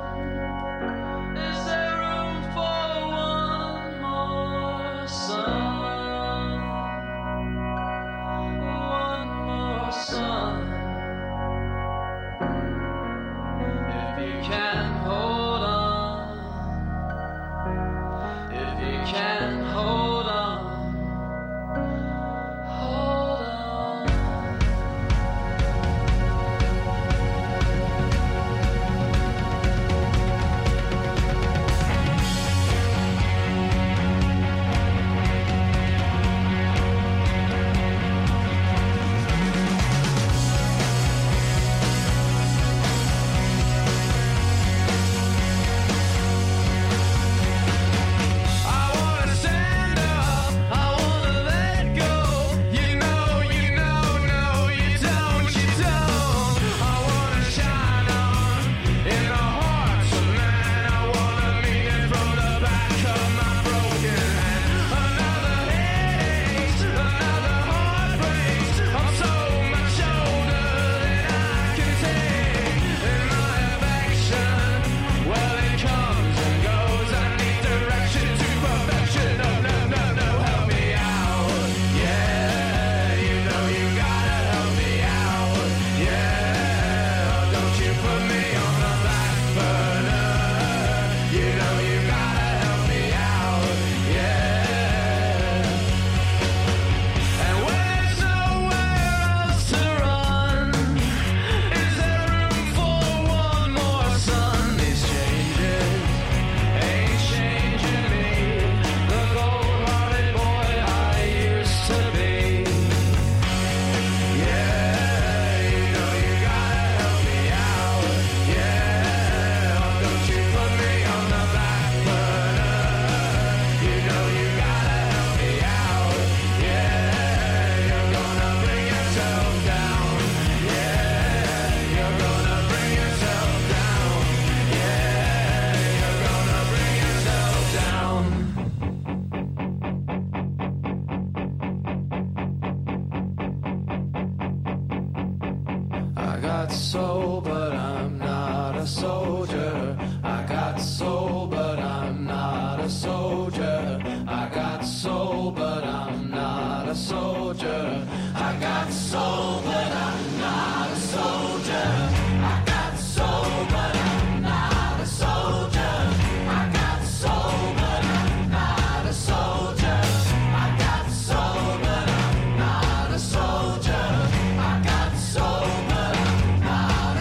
got soul, but I'm not a soldier. I got soul, but I'm not a soldier. I got soul, but I'm not a soldier. I got soul, but I'm not a soldier. I got soul, but I'm not a soldier. I got soul, but I'm not a soldier. I got soul, but I'm not a soldier. I got soul, but I'm not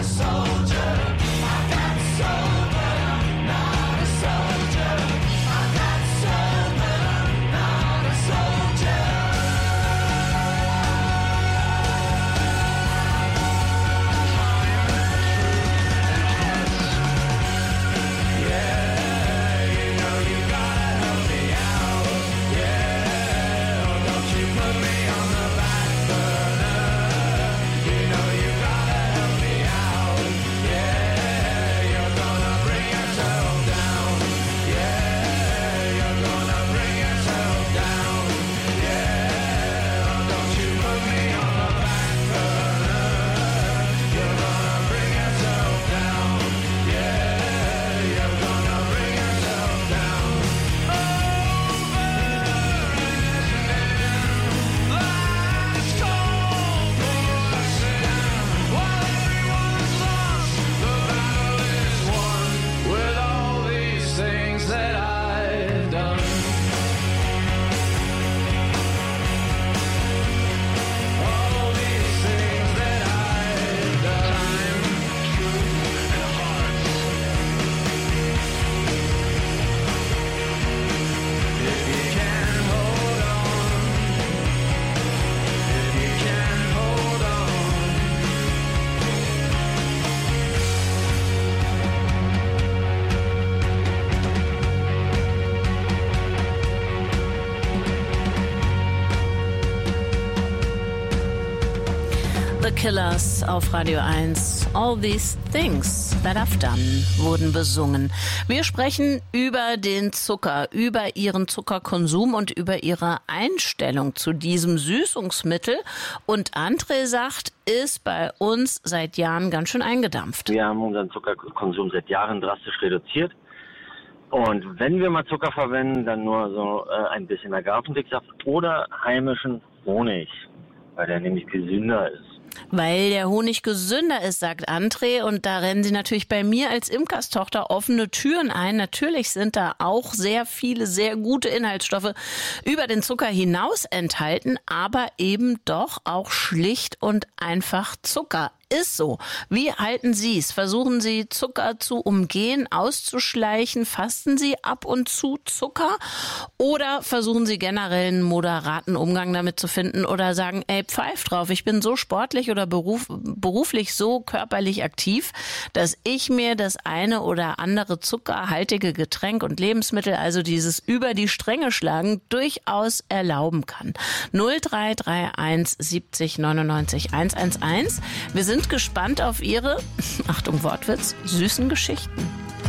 The Killers auf Radio eins. All these things that I've done wurden besungen. Wir sprechen über den Zucker, über ihren Zuckerkonsum und über ihre Einstellung zu diesem Süßungsmittel. Und André sagt, ist bei uns seit Jahren ganz schön eingedampft. Wir haben unseren Zuckerkonsum seit Jahren drastisch reduziert. Und wenn wir mal Zucker verwenden, dann nur so äh, ein bisschen Agavendicksaft oder heimischen Honig, weil der nämlich gesünder ist. Weil der Honig gesünder ist, sagt André. Und da rennen Sie natürlich bei mir als Imkerstochter offene Türen ein. Natürlich sind da auch sehr viele, sehr gute Inhaltsstoffe über den Zucker hinaus enthalten, aber eben doch auch schlicht und einfach Zucker. Ist so. Wie halten Sie es? Versuchen Sie, Zucker zu umgehen, auszuschleichen? Fasten Sie ab und zu Zucker? Oder versuchen Sie generell einen moderaten Umgang damit zu finden oder sagen, ey, pfeif drauf, ich bin so sportlich oder beruf, beruflich so körperlich aktiv, dass ich mir das eine oder andere zuckerhaltige Getränk und Lebensmittel, also dieses über die Stränge schlagen, durchaus erlauben kann. null drei drei eins siebzig neunundneunzig hundertelf. Wir sind sind gespannt auf Ihre, Achtung Wortwitz, süßen Geschichten.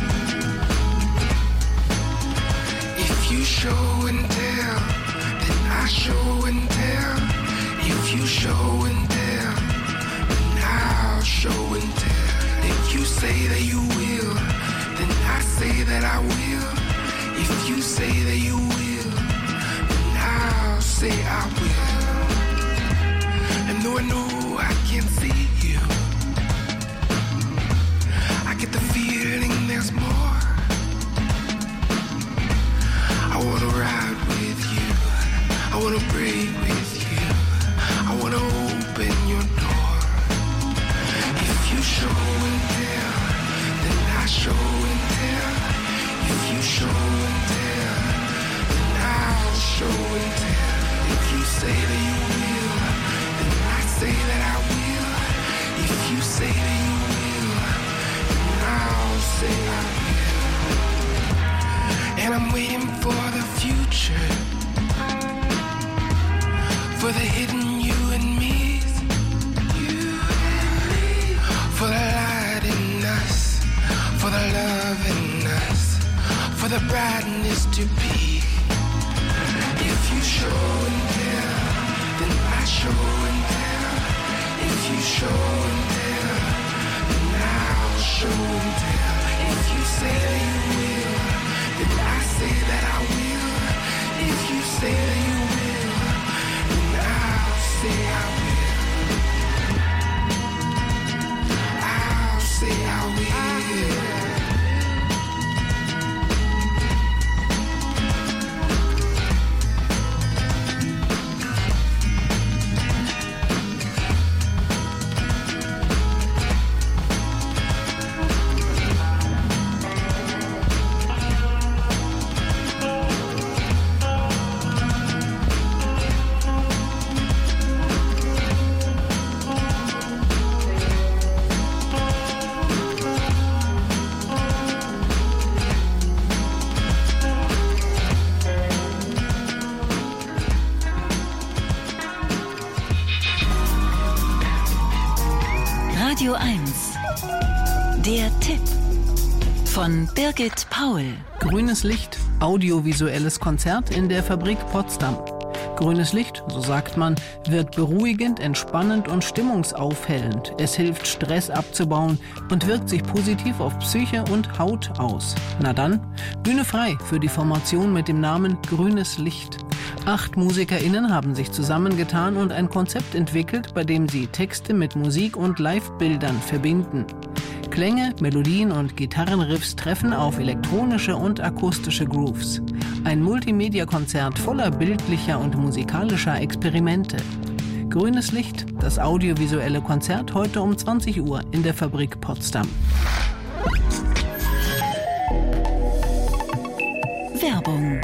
If you show and tell, then I show and tell. If you show and tell, then I'll show and tell. If you say that you will, then I say that I will. If you say that you will, then I'll say I will. And though I know I can't see you, I get the feeling there's more. I wanna ride with you, I wanna break with you, I wanna open your door. If you show and tell, then I show and tell. If you show and tell, then I'll show and tell. If you say that you will, then I say that I will. If you say that you will, then I'll say I will. And I'm waiting for the future, for the hidden you and me, for the light in us, for the love in us, for the brightness to peak. If you show and tell, then I show and tell. If you show and tell, then I'll show and tell. If you say that you will, then I say that I will. If you say that you will, then I'll say I will. I'll say I will. Radio eins. Der Tipp von Birgit Paul. Grünes Licht, audiovisuelles Konzert in der Fabrik Potsdam. Grünes Licht, so sagt man, wirkt beruhigend, entspannend und stimmungsaufhellend. Es hilft, Stress abzubauen und wirkt sich positiv auf Psyche und Haut aus. Na dann, Bühne frei für die Formation mit dem Namen Grünes Licht. Acht MusikerInnen haben sich zusammengetan und ein Konzept entwickelt, bei dem sie Texte mit Musik und Live-Bildern verbinden. Klänge, Melodien und Gitarrenriffs treffen auf elektronische und akustische Grooves. Ein Multimedia-Konzert voller bildlicher und musikalischer Experimente. Grünes Licht, das audiovisuelle Konzert heute um zwanzig Uhr in der Fabrik Potsdam. Werbung.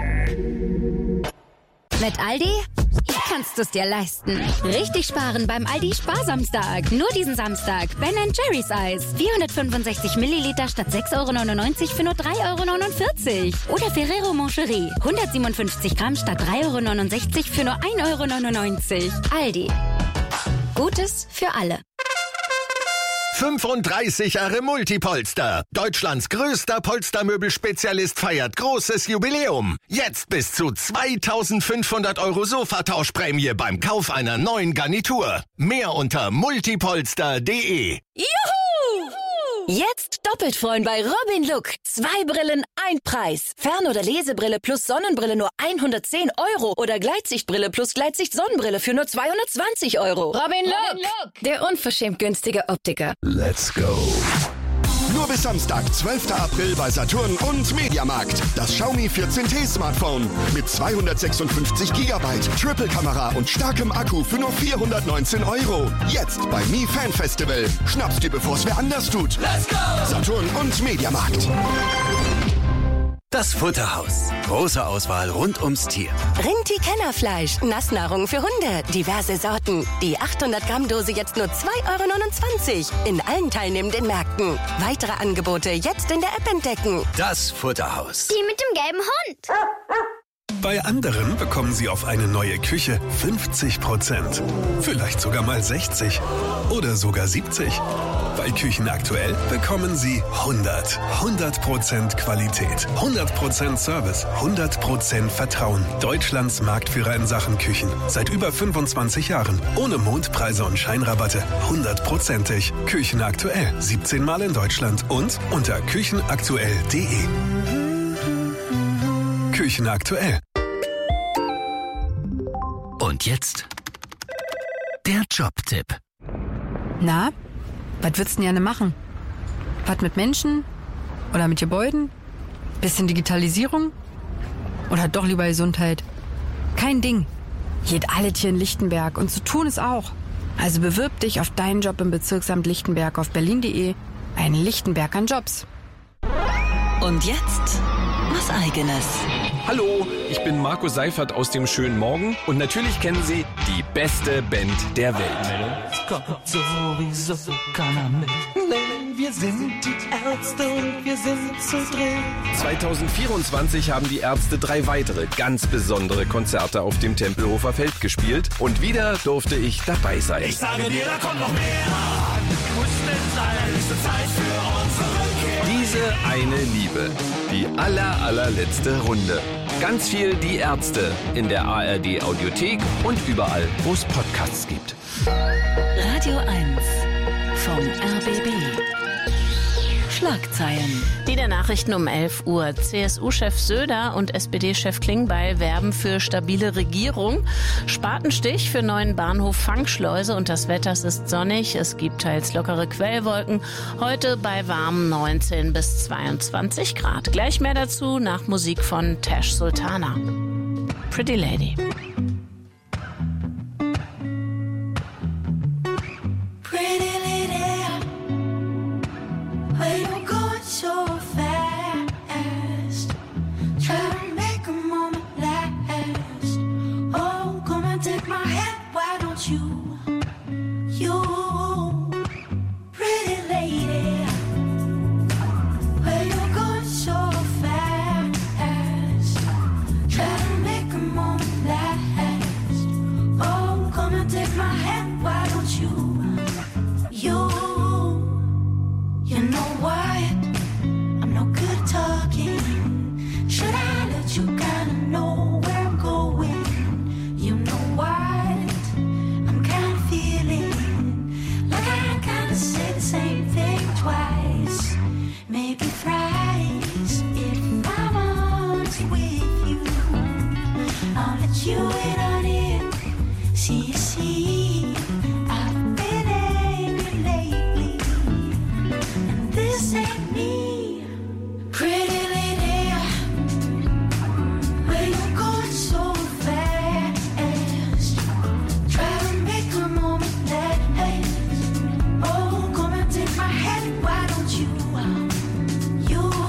Mit Aldi kannst du es dir leisten. Richtig sparen beim Aldi Sparsamstag. Nur diesen Samstag. Ben and Jerry's Eis. vierhundertfünfundsechzig Milliliter statt sechs Euro neunundneunzig für nur drei Euro neunundvierzig. Oder Ferrero Moncherie. hundertsiebenundfünfzig Gramm statt drei Euro neunundsechzig für nur ein Euro neunundneunzig. Aldi. Gutes für alle. fünfunddreißig Jahre Multipolster. Deutschlands größter Polstermöbelspezialist feiert großes Jubiläum. Jetzt bis zu zweitausendfünfhundert Euro Sofatauschprämie beim Kauf einer neuen Garnitur. Mehr unter multipolster punkt de. Juhu! Jetzt doppelt freuen bei Robin Look. Zwei Brillen, ein Preis. Fern- oder Lesebrille plus Sonnenbrille nur hundertzehn Euro. Oder Gleitsichtbrille plus Gleitsicht-Sonnenbrille für nur zweihundertzwanzig Euro. Robin Look, der unverschämt günstige Optiker. Let's go. Nur bis Samstag, zwölfter April bei Saturn und Mediamarkt. Das Xiaomi vierzehn T Smartphone mit zweihundertsechsundfünfzig Gigabyte, Triple-Kamera und starkem Akku für nur vierhundertneunzehn Euro. Jetzt bei Mi Fan Festival. Schnapp's dir, bevor es wer anders tut. Let's go! Saturn und Mediamarkt. Das Futterhaus. Große Auswahl rund ums Tier. Rinti-Kennerfleisch. Nassnahrung für Hunde. Diverse Sorten. Die achthundert Gramm Dose jetzt nur zwei Euro neunundzwanzig. In allen teilnehmenden Märkten. Weitere Angebote jetzt in der App entdecken. Das Futterhaus. Die mit dem gelben Hund. Bei anderen bekommen Sie auf eine neue Küche fünfzig Prozent. Vielleicht sogar mal sechzig. Oder sogar siebzig. Bei Küchen aktuell bekommen Sie hundert. hundert Prozent Qualität. hundert Prozent Service. hundert Prozent Vertrauen. Deutschlands Marktführer in Sachen Küchen. Seit über fünfundzwanzig Jahren. Ohne Mondpreise und Scheinrabatte. hundertprozentig. Küchen aktuell. siebzehn Mal in Deutschland. Und unter küchenaktuell punkt de. Küchen aktuell. Und jetzt der Jobtipp. Na, was würdest du denn gerne machen? Was mit Menschen? Oder mit Gebäuden? Bisschen Digitalisierung? Oder doch lieber Gesundheit? Kein Ding. Geht alles hier in Lichtenberg und zu tun ist auch. Also bewirb dich auf deinen Job im Bezirksamt Lichtenberg auf berlin punkt de. Ein Lichtenberg an Jobs. Und jetzt was Eigenes. Hallo, ich bin Marco Seifert aus dem schönen Morgen und natürlich kennen Sie die beste Band der Welt. Es kommt sowieso keiner mit. Nee, wir sind die Ärzte und wir sind zu dritt. zwanzig vierundzwanzig haben die Ärzte drei weitere ganz besondere Konzerte auf dem Tempelhofer Feld gespielt und wieder durfte ich dabei sein. Ich sage dir, da kommt noch mehr. Es ist allerhöchste Zeit für unsere Rückkehr. Diese eine Liebe, die aller, allerletzte Runde. Ganz viel Die Ärzte in der A R D Audiothek und überall, wo es Podcasts gibt. Radio eins vom R B B. Schlagzeilen. Die der Nachrichten um elf Uhr. C S U-Chef Söder und S P D-Chef Klingbeil werben für stabile Regierung. Spatenstich für neuen Bahnhof Fangschleuse und das Wetter ist sonnig. Es gibt teils lockere Quellwolken. Heute bei warmen neunzehn bis zweiundzwanzig Grad. Gleich mehr dazu nach Musik von Tash Sultana. Pretty Lady.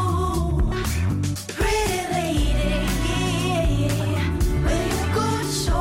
So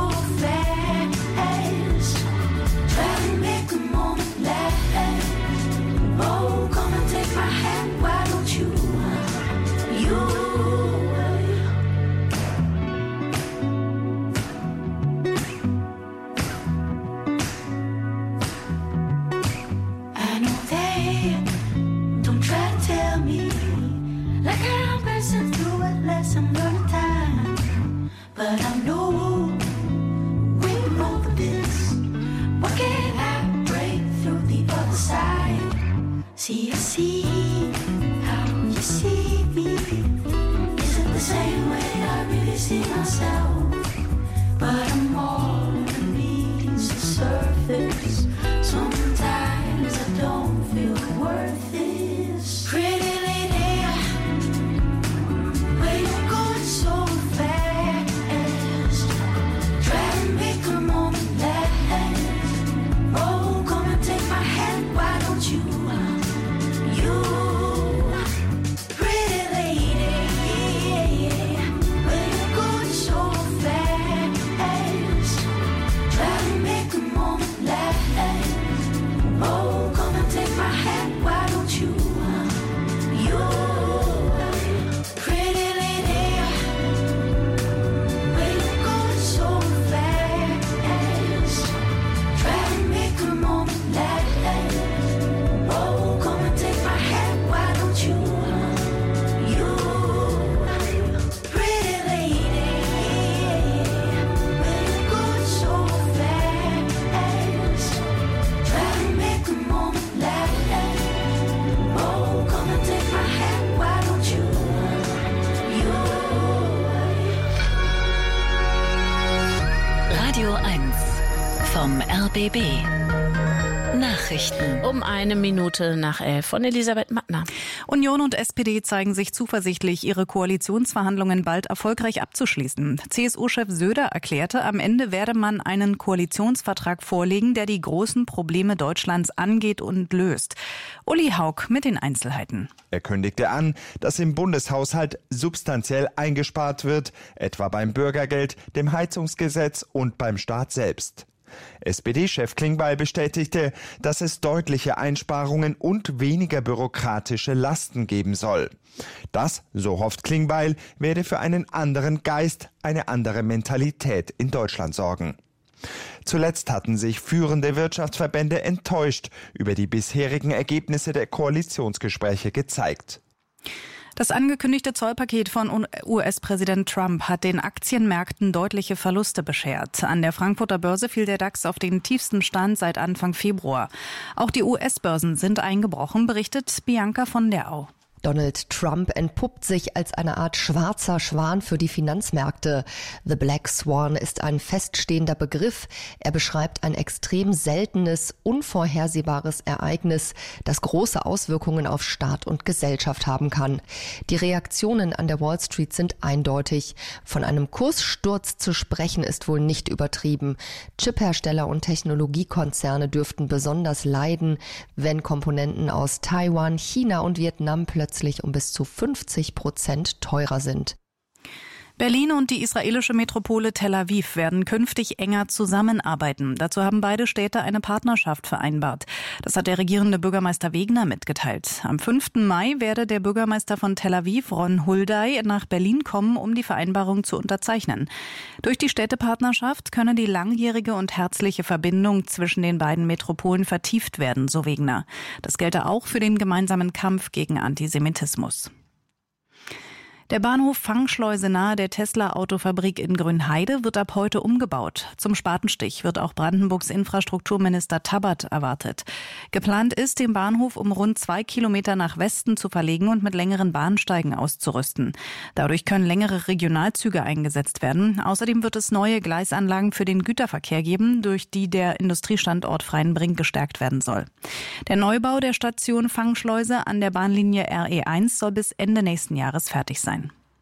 I know we're over this. What can I break through the other side? See, I see how you see me. Is it the same way I really see myself? But I'm more than meets the surface. Sometimes I don't feel worth this. Pretty lady, where you going so fast? Try to make a moment last. Oh, come and take my hand, why don't you? You, pretty lady, where you going so fast? Try to make a moment last. Oh, come and take my hand, why don't you? You, pretty lady, where you going so fast? Try to make a moment last. Oh, come and take my hand, why don't you? You, pretty lady, where you going so fast? Try to make a moment last. Oh, come and take my hand, why don't you? Radio eins vom R B B. Nachrichten. Um eine Minute nach elf von Elisabeth Mattner. Union und S P D zeigen sich zuversichtlich, ihre Koalitionsverhandlungen bald erfolgreich abzuschließen. C S U-Chef Söder erklärte, am Ende werde man einen Koalitionsvertrag vorlegen, der die großen Probleme Deutschlands angeht und löst. Uli Haug mit den Einzelheiten. Er kündigte an, dass im Bundeshaushalt substanziell eingespart wird, etwa beim Bürgergeld, dem Heizungsgesetz und beim Staat selbst. S P D-Chef Klingbeil bestätigte, dass es deutliche Einsparungen und weniger bürokratische Lasten geben soll. Das, so hofft Klingbeil, werde für einen anderen Geist, eine andere Mentalität in Deutschland sorgen. Zuletzt hatten sich führende Wirtschaftsverbände enttäuscht über die bisherigen Ergebnisse der Koalitionsgespräche gezeigt. Das angekündigte Zollpaket von U S-Präsident Trump hat den Aktienmärkten deutliche Verluste beschert. An der Frankfurter Börse fiel der DAX auf den tiefsten Stand seit Anfang Februar. Auch die U S-Börsen sind eingebrochen, berichtet Bianca von der Au. Donald Trump entpuppt sich als eine Art schwarzer Schwan für die Finanzmärkte. The Black Swan ist ein feststehender Begriff. Er beschreibt ein extrem seltenes, unvorhersehbares Ereignis, das große Auswirkungen auf Staat und Gesellschaft haben kann. Die Reaktionen an der Wall Street sind eindeutig. Von einem Kurssturz zu sprechen ist wohl nicht übertrieben. Chiphersteller und Technologiekonzerne dürften besonders leiden, wenn Komponenten aus Taiwan, China und Vietnam plötzlich um bis zu fünfzig Prozent teurer sind. Berlin und die israelische Metropole Tel Aviv werden künftig enger zusammenarbeiten. Dazu haben beide Städte eine Partnerschaft vereinbart. Das hat der regierende Bürgermeister Wegner mitgeteilt. Am fünften Mai werde der Bürgermeister von Tel Aviv, Ron Hulday, nach Berlin kommen, um die Vereinbarung zu unterzeichnen. Durch die Städtepartnerschaft könne die langjährige und herzliche Verbindung zwischen den beiden Metropolen vertieft werden, so Wegner. Das gelte auch für den gemeinsamen Kampf gegen Antisemitismus. Der Bahnhof Fangschleuse nahe der Tesla-Autofabrik in Grünheide wird ab heute umgebaut. Zum Spatenstich wird auch Brandenburgs Infrastrukturminister Tabbert erwartet. Geplant ist, den Bahnhof um rund zwei Kilometer nach Westen zu verlegen und mit längeren Bahnsteigen auszurüsten. Dadurch können längere Regionalzüge eingesetzt werden. Außerdem wird es neue Gleisanlagen für den Güterverkehr geben, durch die der Industriestandort Freienbrink gestärkt werden soll. Der Neubau der Station Fangschleuse an der Bahnlinie R E eins soll bis Ende nächsten Jahres fertig sein.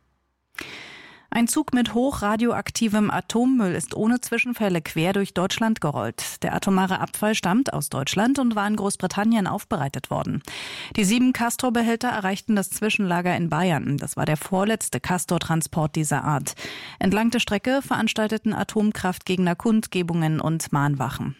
Ein Zug mit hochradioaktivem Atommüll ist ohne Zwischenfälle quer durch Deutschland gerollt. Der atomare Abfall stammt aus Deutschland und war in Großbritannien aufbereitet worden. Die sieben Castor-Behälter erreichten das Zwischenlager in Bayern. Das war der vorletzte Castor-Transport dieser Art. Entlang der Strecke veranstalteten Atomkraftgegner Kundgebungen und Mahnwachen.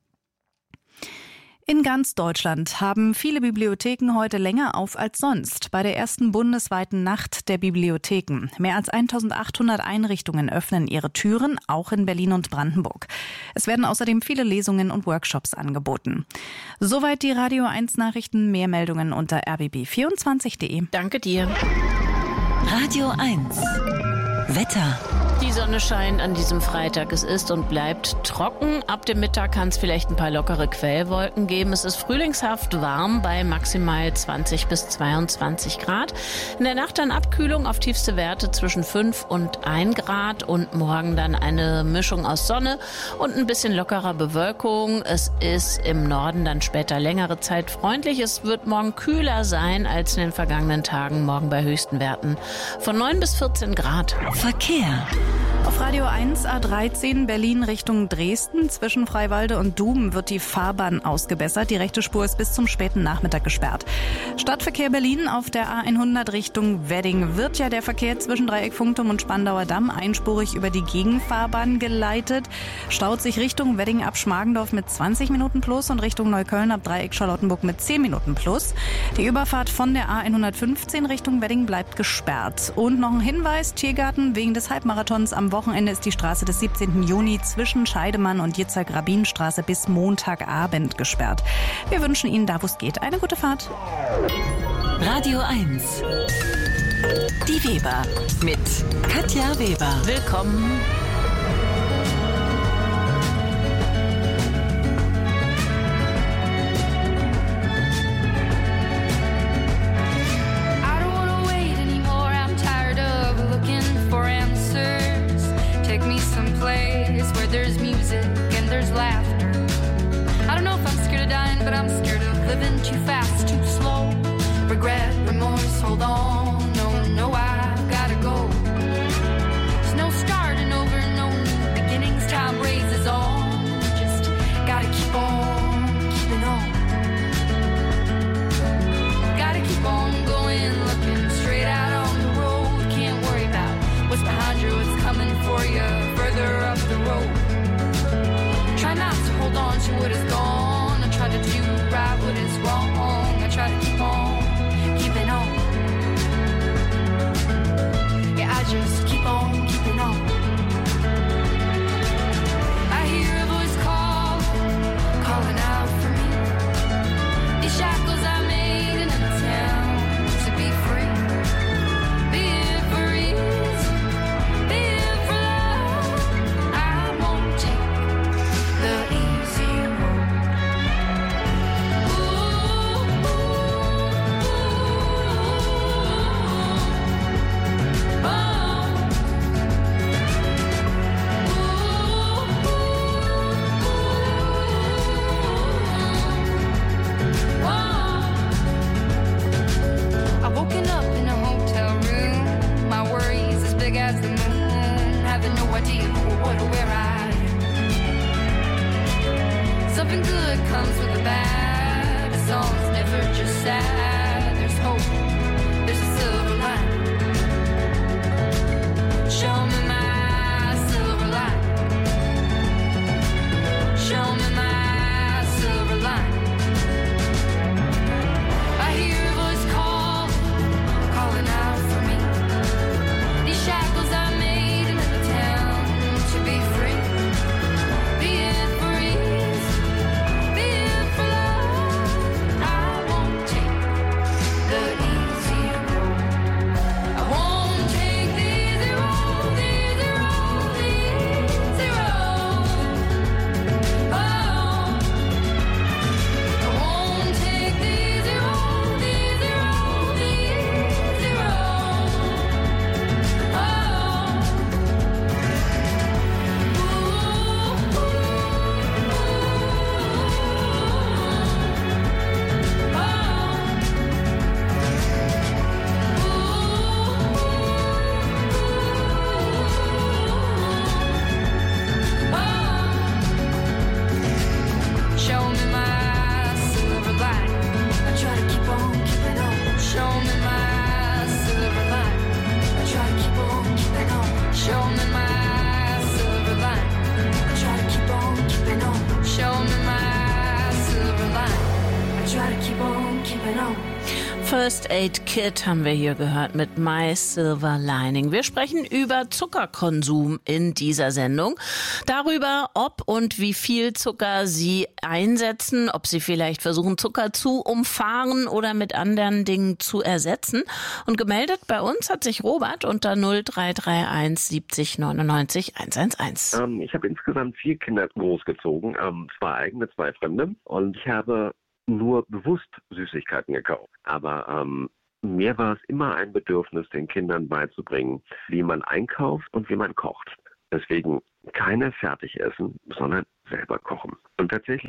In ganz Deutschland haben viele Bibliotheken heute länger auf als sonst. Bei der ersten bundesweiten Nacht der Bibliotheken. Mehr als eintausendachthundert Einrichtungen öffnen ihre Türen, auch in Berlin und Brandenburg. Es werden außerdem viele Lesungen und Workshops angeboten. Soweit die Radio eins Nachrichten. Mehr Meldungen unter r b b vierundzwanzig punkt d e. Danke dir. Radio eins. Wetter. Die Sonne scheint an diesem Freitag. Es ist und bleibt trocken. Ab dem Mittag kann es vielleicht ein paar lockere Quellwolken geben. Es ist frühlingshaft warm bei maximal zwanzig bis zweiundzwanzig Grad. In der Nacht dann Abkühlung auf tiefste Werte zwischen fünf und ein Grad und morgen dann eine Mischung aus Sonne und ein bisschen lockerer Bewölkung. Es ist im Norden dann später längere Zeit freundlich. Es wird morgen kühler sein als in den vergangenen Tagen. Morgen bei höchsten Werten von neun bis vierzehn Grad. Verkehr. Auf Radio eins A dreizehn Berlin Richtung Dresden. Zwischen Freiwalde und Dum wird die Fahrbahn ausgebessert. Die rechte Spur ist bis zum späten Nachmittag gesperrt. Stadtverkehr Berlin auf der A hundert Richtung Wedding wird ja der Verkehr zwischen Dreieck Funkturm und Spandauer Damm einspurig über die Gegenfahrbahn geleitet. Staut sich Richtung Wedding ab Schmargendorf mit zwanzig Minuten plus und Richtung Neukölln ab Dreieck Charlottenburg mit zehn Minuten plus. Die Überfahrt von der A hundertfünfzehn Richtung Wedding bleibt gesperrt. Und noch ein Hinweis, Tiergarten wegen des Halbmarathons am Wochenende ist die Straße des siebzehnten Juni zwischen Scheidemann und Jitzek-Rabin-Straße bis Montagabend gesperrt. Wir wünschen Ihnen, da wo es geht, eine gute Fahrt. Radio eins. Die Weber mit Katja Weber. Willkommen. Where there's music and there's laughter. I don't know if I'm scared of dying, but I'm scared of living too fast, too slow. Regret, remorse, hold on. No, no, I've gotta go. There's no starting over, no new beginnings. Time raises on. Just gotta keep on keeping on. Gotta keep on going, looking straight out on the road. Can't worry about what's behind you, what's coming for you further up the road. Try not to hold on to what is gone. I try to do right what is wrong. I try to keep on keeping on. Yeah, I just keep on keeping on. I hear a voice call, calling out for me. These shackles I made in a town to be free. Be it for ease, be it for love. I won't take the easy road. Ooh, ooh, ooh, oh. Ooh, ooh, oh. I've woken up in a hotel room. My worries as big as the moon. Having no idea what or where I am. Something good comes with the bad. A song's never just sad. There's hope, there's a silver line. Show me my silver line. Show me my silver line. I hear a voice call, calling out for me. These shackles I made in the town to be free. Be it for ease, be it for love. I won't take the easy First Aid Kit haben wir hier gehört mit My Silver Lining. Wir sprechen über Zuckerkonsum in dieser Sendung. Darüber, ob und wie viel Zucker Sie einsetzen, ob Sie vielleicht versuchen, Zucker zu umfahren oder mit anderen Dingen zu ersetzen. Und gemeldet bei uns hat sich Robert unter null drei drei eins siebzig neunundneunzig hundertelf. Ähm, ich habe insgesamt vier Kinder großgezogen, ähm, zwei eigene, zwei fremde. Und ich habe nur bewusst Süßigkeiten gekauft. Aber ähm, mir war es immer ein Bedürfnis, den Kindern beizubringen, wie man einkauft und wie man kocht. Deswegen keine fertig essen, sondern selber kochen. Und tatsächlich